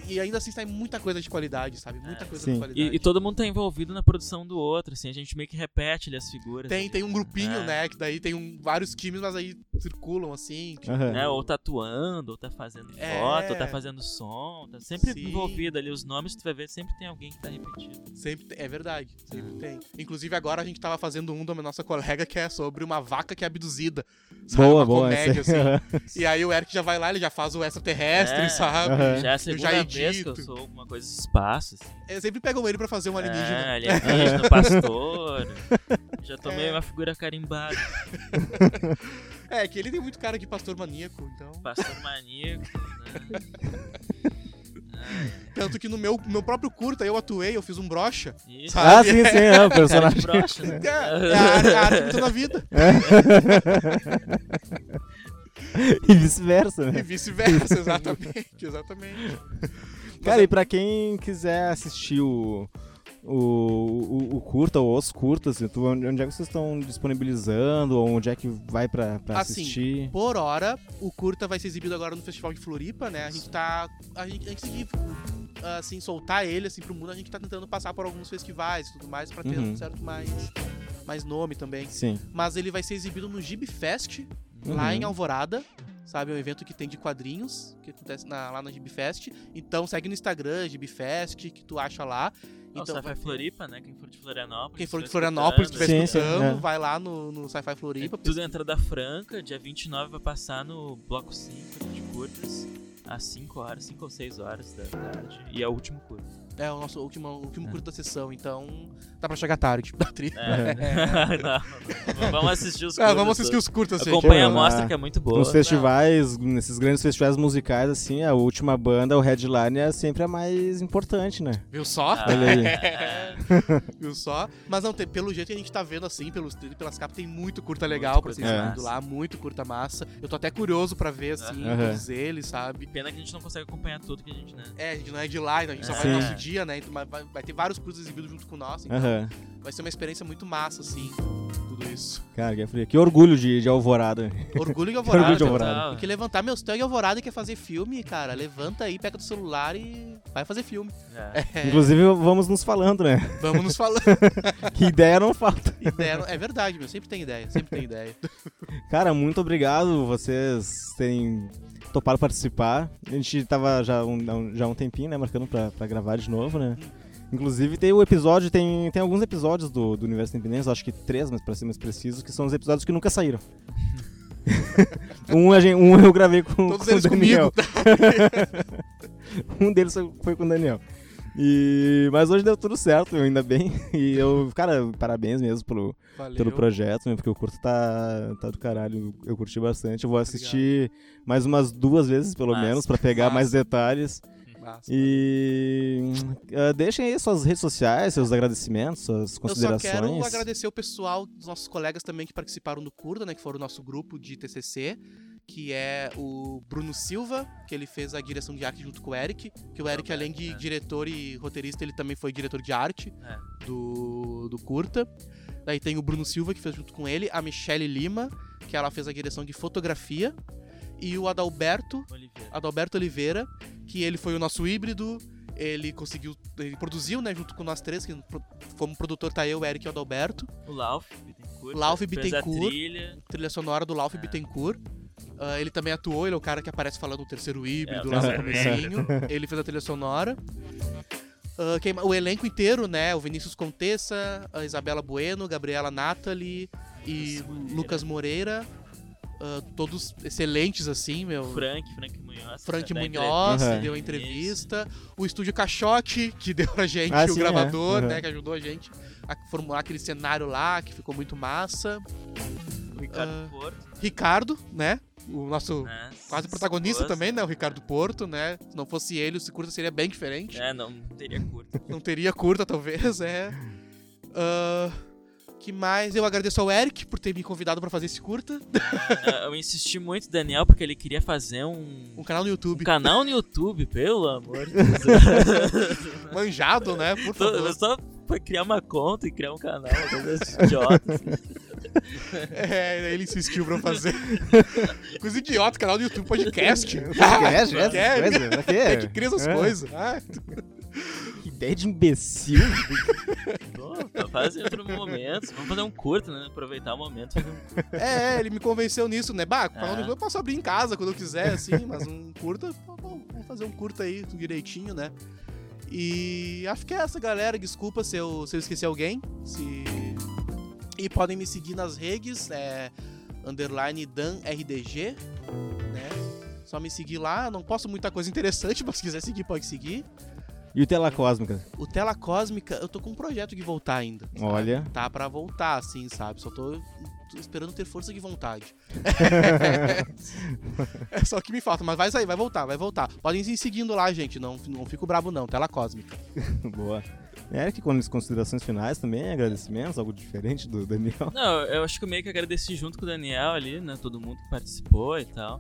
E ainda assim sai muita coisa de qualidade, sabe? Muita coisa sim. de qualidade. E todo mundo tá envolvido na produção do outro, assim, a gente meio que repete ali as figuras. Tem um grupinho, né? Que daí tem vários times, mas aí circulam assim. Tipo, Aham. Ou tá atuando, ou tá fazendo É. foto, ou tá fazendo som, tá sempre Sim. envolvido ali. Os nomes que tu vai ver, sempre tem alguém que tá repetido. Sempre é verdade, sempre tem. Inclusive agora a gente tava fazendo um da nossa colega que é sobre uma vaca que é abduzida. Sabe? Boa, uma boa. comédia, essa- assim. E aí o Eric já vai lá, ele já faz o extraterrestre, É, sabe? Aham. Já é a Eu segunda já vez que eu edito. sou alguma coisa de espaço. Assim. Sempre pegam ele pra fazer um alienígena. Alienígena, pastor. Já tomei É. uma figura carimbada. É, que ele tem muito cara de pastor maníaco, então. Pastor maníaco, né? Tanto que no meu próprio curta eu atuei, eu fiz um brocha. Isso. Sabe? Ah, sim, sim, é o Cara personagem. de brocha, né? É a arte muito na vida. E vice-versa, E né? vice-versa, exatamente. Cara, e pra quem quiser assistir o curta ou os curtas, onde é que vocês estão disponibilizando? Ou onde é que vai pra Assim, assistir? Por hora, o curta vai ser exibido agora no Festival de Floripa, né? A gente antes de assim, soltar ele assim, pro mundo, a gente tá tentando passar por alguns festivais e tudo mais, pra ter um certo mais nome também. Sim. Mas ele vai ser exibido no Gibi Fest, lá em Alvorada, sabe? É um evento que tem de quadrinhos, que acontece lá na Gibi Fest. Então segue no Instagram, Gibi Fest, que tu acha lá. Então, Sci-Fi Floripa, né? Quem for de Florianópolis. Quem for de estiver Florianópolis, estiver Sim, sim, escutando, é. vai lá no Sci-Fi Floripa. Tudo entrada franca, dia 29 vai passar no bloco 5 de curtas, às 5 horas, 5 ou 6 horas da tarde, e é o último curto. É o nosso último curto da sessão, então dá pra chegar tarde, tipo, da trilha. Não, vamos assistir os curtos. Vamos assistir os curtos, gente. Acompanha a Lá mostra que é muito boa. Nos festivais, nesses grandes festivais musicais, assim, a última banda, o headline, é sempre a mais importante, né? Viu só? Olha aí. Viu só? Mas não, pelo jeito que a gente tá vendo assim, pelas capas, tem muito curta legal pra ser curta exibido massa. lá, muito curta massa. Eu tô até curioso pra ver, assim, Aham. todos eles, sabe? Pena que a gente não consegue acompanhar tudo que a gente, né? A gente não é de lá, então a gente só vai Sim. no nosso dia, né? Então vai ter vários cursos exibidos junto com o nosso, então Aham. vai ser uma experiência muito massa, assim, tudo isso. Cara, que orgulho de Alvorada. Orgulho de Orgulho Alvorada. de Alvorada. Total. Tem que levantar meus tag Alvorada e quer fazer filme, cara. Levanta aí, pega teu celular e vai fazer filme. É. Inclusive, vamos nos falando, né? Vamos nos falando. Que ideia não falta. É verdade, meu. Sempre tem ideia. Cara, muito obrigado vocês terem topado participar. A gente tava já há um tempinho, né, marcando pra gravar de novo, né? Inclusive tem o episódio, tem alguns episódios do Universo Independente, acho que 3, mas pra ser mais preciso, que são os episódios que nunca saíram. um eu gravei com Todos com eles o Daniel. comigo. Um deles foi com o Daniel. Mas hoje deu tudo certo, ainda bem. E cara, parabéns mesmo pelo Valeu. projeto, né? Porque o curto tá do caralho. Eu curti bastante. Eu vou assistir mais umas 2 vezes, pelo Massa. menos, pra pegar mais detalhes. Massa. E deixem aí suas redes sociais, seus agradecimentos, suas Eu só considerações. quero agradecer o pessoal, dos nossos colegas também que participaram do curta, né? Que foram o nosso grupo de TCC, que é o Bruno Silva, que ele fez a direção de arte junto com o Eric. Que o Eric, além de diretor e roteirista, ele também foi diretor de arte do curta. Daí tem o Bruno Silva, que fez junto com ele. A Michelle Lima, que ela fez a direção de fotografia. E o Adalberto Oliveira, que ele foi o nosso híbrido. Ele produziu, né, junto com nós três, que como produtor tá eu, o Eric e o Adalberto. O Lauf Bittencourt. Lauf fez Bittencourt. a Trilha sonora do Lauf Bittencourt. Ele também atuou, ele é o cara que aparece falando do terceiro híbrido lá no comecinho. Ele fez a trilha sonora. O elenco inteiro, né? O Vinícius Contessa, a Isabela Bueno, Gabriela Nathalie e Lucas Moreira. Todos excelentes, assim, meu. Frank Munhoz. Frank da Munhoz, entrevista. que deu a entrevista. O Estúdio Caixote, que deu pra gente o sim, gravador, é. né? Que ajudou a gente a formular aquele cenário lá, que ficou muito massa. O Ricardo Porto. Ricardo, né? O nosso Né? quase protagonista Esposa. também, né? O Ricardo Porto, né? Se não fosse ele, o curta seria bem diferente. Não teria curto. Não teria curta, talvez, Que mais? Eu agradeço ao Eric por ter me convidado pra fazer esse curta. Eu insisti muito, Daniel, porque ele queria fazer um Canal no YouTube. canal no YouTube, pelo amor de Deus. Manjado, né? Por favor. Só pra criar uma conta e criar um canal, uma coisa idiota. Assim. Ele insistiu pra eu fazer. Coisa idiota, canal do YouTube, podcast. Podcast, Pra quê? coisa? Pra quê? É que cria essas coisas. Que ideia de imbecil. Pô, faz em outro momento. Vamos fazer um curto, né? Aproveitar o momento. Ele me convenceu nisso, né? Canal do YouTube eu posso abrir em casa quando eu quiser, assim, mas um curta, vamos fazer um curta aí direitinho, né? E acho que é essa, galera. Desculpa se eu esqueci alguém. E podem me seguir nas redes, _DanRDG, né? Só me seguir lá. Não posto muita coisa interessante, mas se quiser seguir, pode seguir. E o Tela Cósmica? O Tela Cósmica, eu tô com um projeto de voltar ainda. Sabe? Olha. Tá pra voltar, assim, sabe? Só tô esperando ter força de vontade. É só o que me falta, mas vai sair, vai voltar. Podem ir seguindo lá, gente. Não fico brabo, não. Tela Cósmica. Boa. Eric, com as considerações finais também, agradecimentos, algo diferente do Daniel? Não, eu acho que eu meio que agradeci junto com o Daniel ali, né? Todo mundo que participou e tal.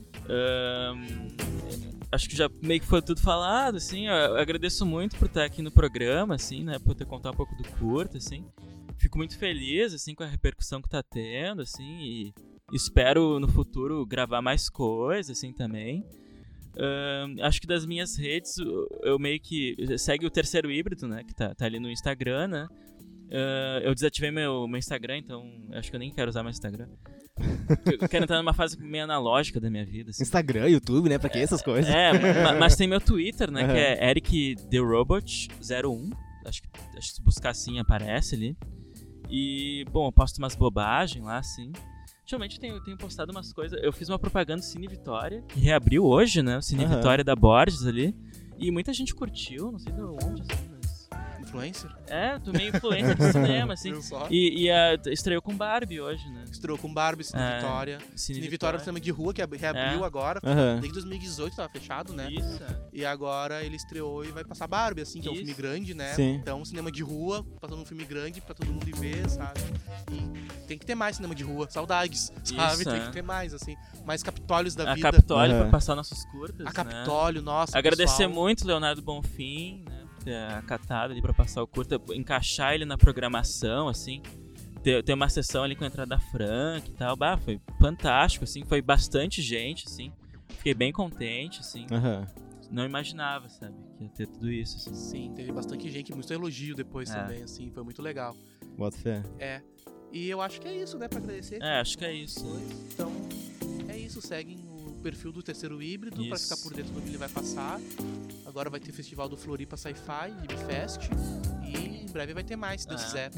Acho que já meio que foi tudo falado, assim. Eu agradeço muito por estar aqui no programa, assim, né? Por ter contado um pouco do curto, assim. Fico muito feliz, assim, com a repercussão que tá tendo, assim. E espero no futuro gravar mais coisas, assim, também. Acho que das minhas redes, eu meio que... Segue o Terceiro Híbrido, né? Que tá ali no Instagram, né? Eu desativei meu Instagram, então acho que eu nem quero usar mais Instagram. Eu quero entrar numa fase meio analógica da minha vida, assim. Instagram, YouTube, né? Pra que essas coisas? Mas tem meu Twitter, né? Que é EricTheRobot01. Acho que se buscar assim aparece ali. E, bom, eu posto umas bobagens lá, assim. Ultimamente eu tenho postado umas coisas. Eu fiz uma propaganda do Cine Vitória, que reabriu hoje, né? O Cine Vitória da Borges ali. E muita gente curtiu, não sei de onde, assim, mas... Influencer? Tô meio influencer de cinema, assim. E estreou com Barbie hoje, né? Estreou com Barbie, Cine Vitória. Cine Vitória é um cinema de rua que reabriu agora. Desde 2018 tava fechado, né? Isso. E agora ele estreou e vai passar Barbie, assim, que é um filme grande, né? Sim. Então, cinema de rua, passando um filme grande pra todo mundo ir ver, sabe? E tem que ter mais cinema de rua. Saudades, sabe? Tem que ter mais, assim. Mais Capitólios da vida. A Capitólio pra passar nossos curtas, A Capitólio, nossa, agradecer pessoal. muito Leonardo Bonfim, né? Acatado ali pra passar o curta, encaixar ele na programação, assim, ter uma sessão ali com a entrada franca e tal, foi fantástico, assim, foi bastante gente, assim, fiquei bem contente, assim, não imaginava, sabe, que ia ter tudo isso, assim. Sim, teve bastante gente, muito elogio depois também, assim, foi muito legal. Bota fé. E eu acho que é isso, né, pra agradecer. Acho que é isso. Então, é isso, seguem o perfil do Terceiro Híbrido pra ficar por dentro do que ele vai passar. Agora vai ter festival do Floripa Sci-Fi, Libfest, e em breve vai ter mais, se Deus quiser.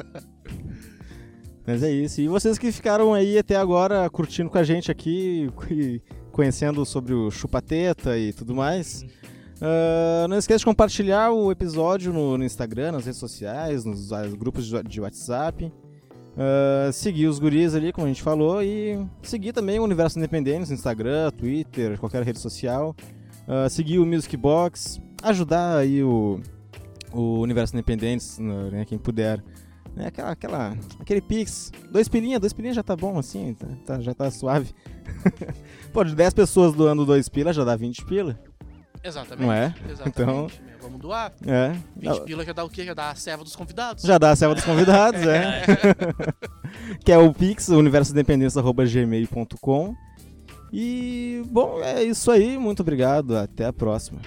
Mas é isso. E vocês que ficaram aí até agora curtindo com a gente aqui, conhecendo sobre o Chupateta e tudo mais, não esqueça de compartilhar o episódio no Instagram, nas redes sociais, nos grupos de WhatsApp. Seguir os guris ali, como a gente falou, e seguir também o Universo Independentes no Instagram, Twitter, qualquer rede social. Seguir o Music Box, ajudar aí o Universo Independentes, né, quem puder. Né, aquele Pix, 2 pilinha já tá bom, assim, já tá suave. Pô, de 10 pessoas doando 2 pila, já dá 20 pila. Exatamente. Não é? Exatamente. Então, vamos doar. 20 pila já dá o quê? Já dá a serva dos convidados. Já dá a serva dos convidados, Que é o Pix, universoindependência@gmail.com. E, bom, é isso aí. Muito obrigado. Até a próxima.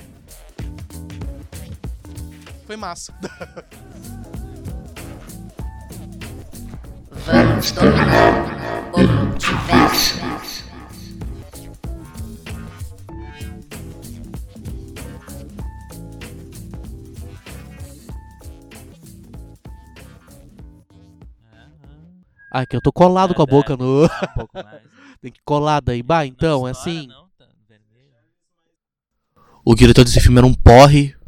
Foi massa. Vamos dominar o multiverso. Que eu tô colado com a boca no... Um pouco mais. Tem que colar daí. Então, não é estoura, assim... não, tá vermelho. O diretor desse filme era um porre.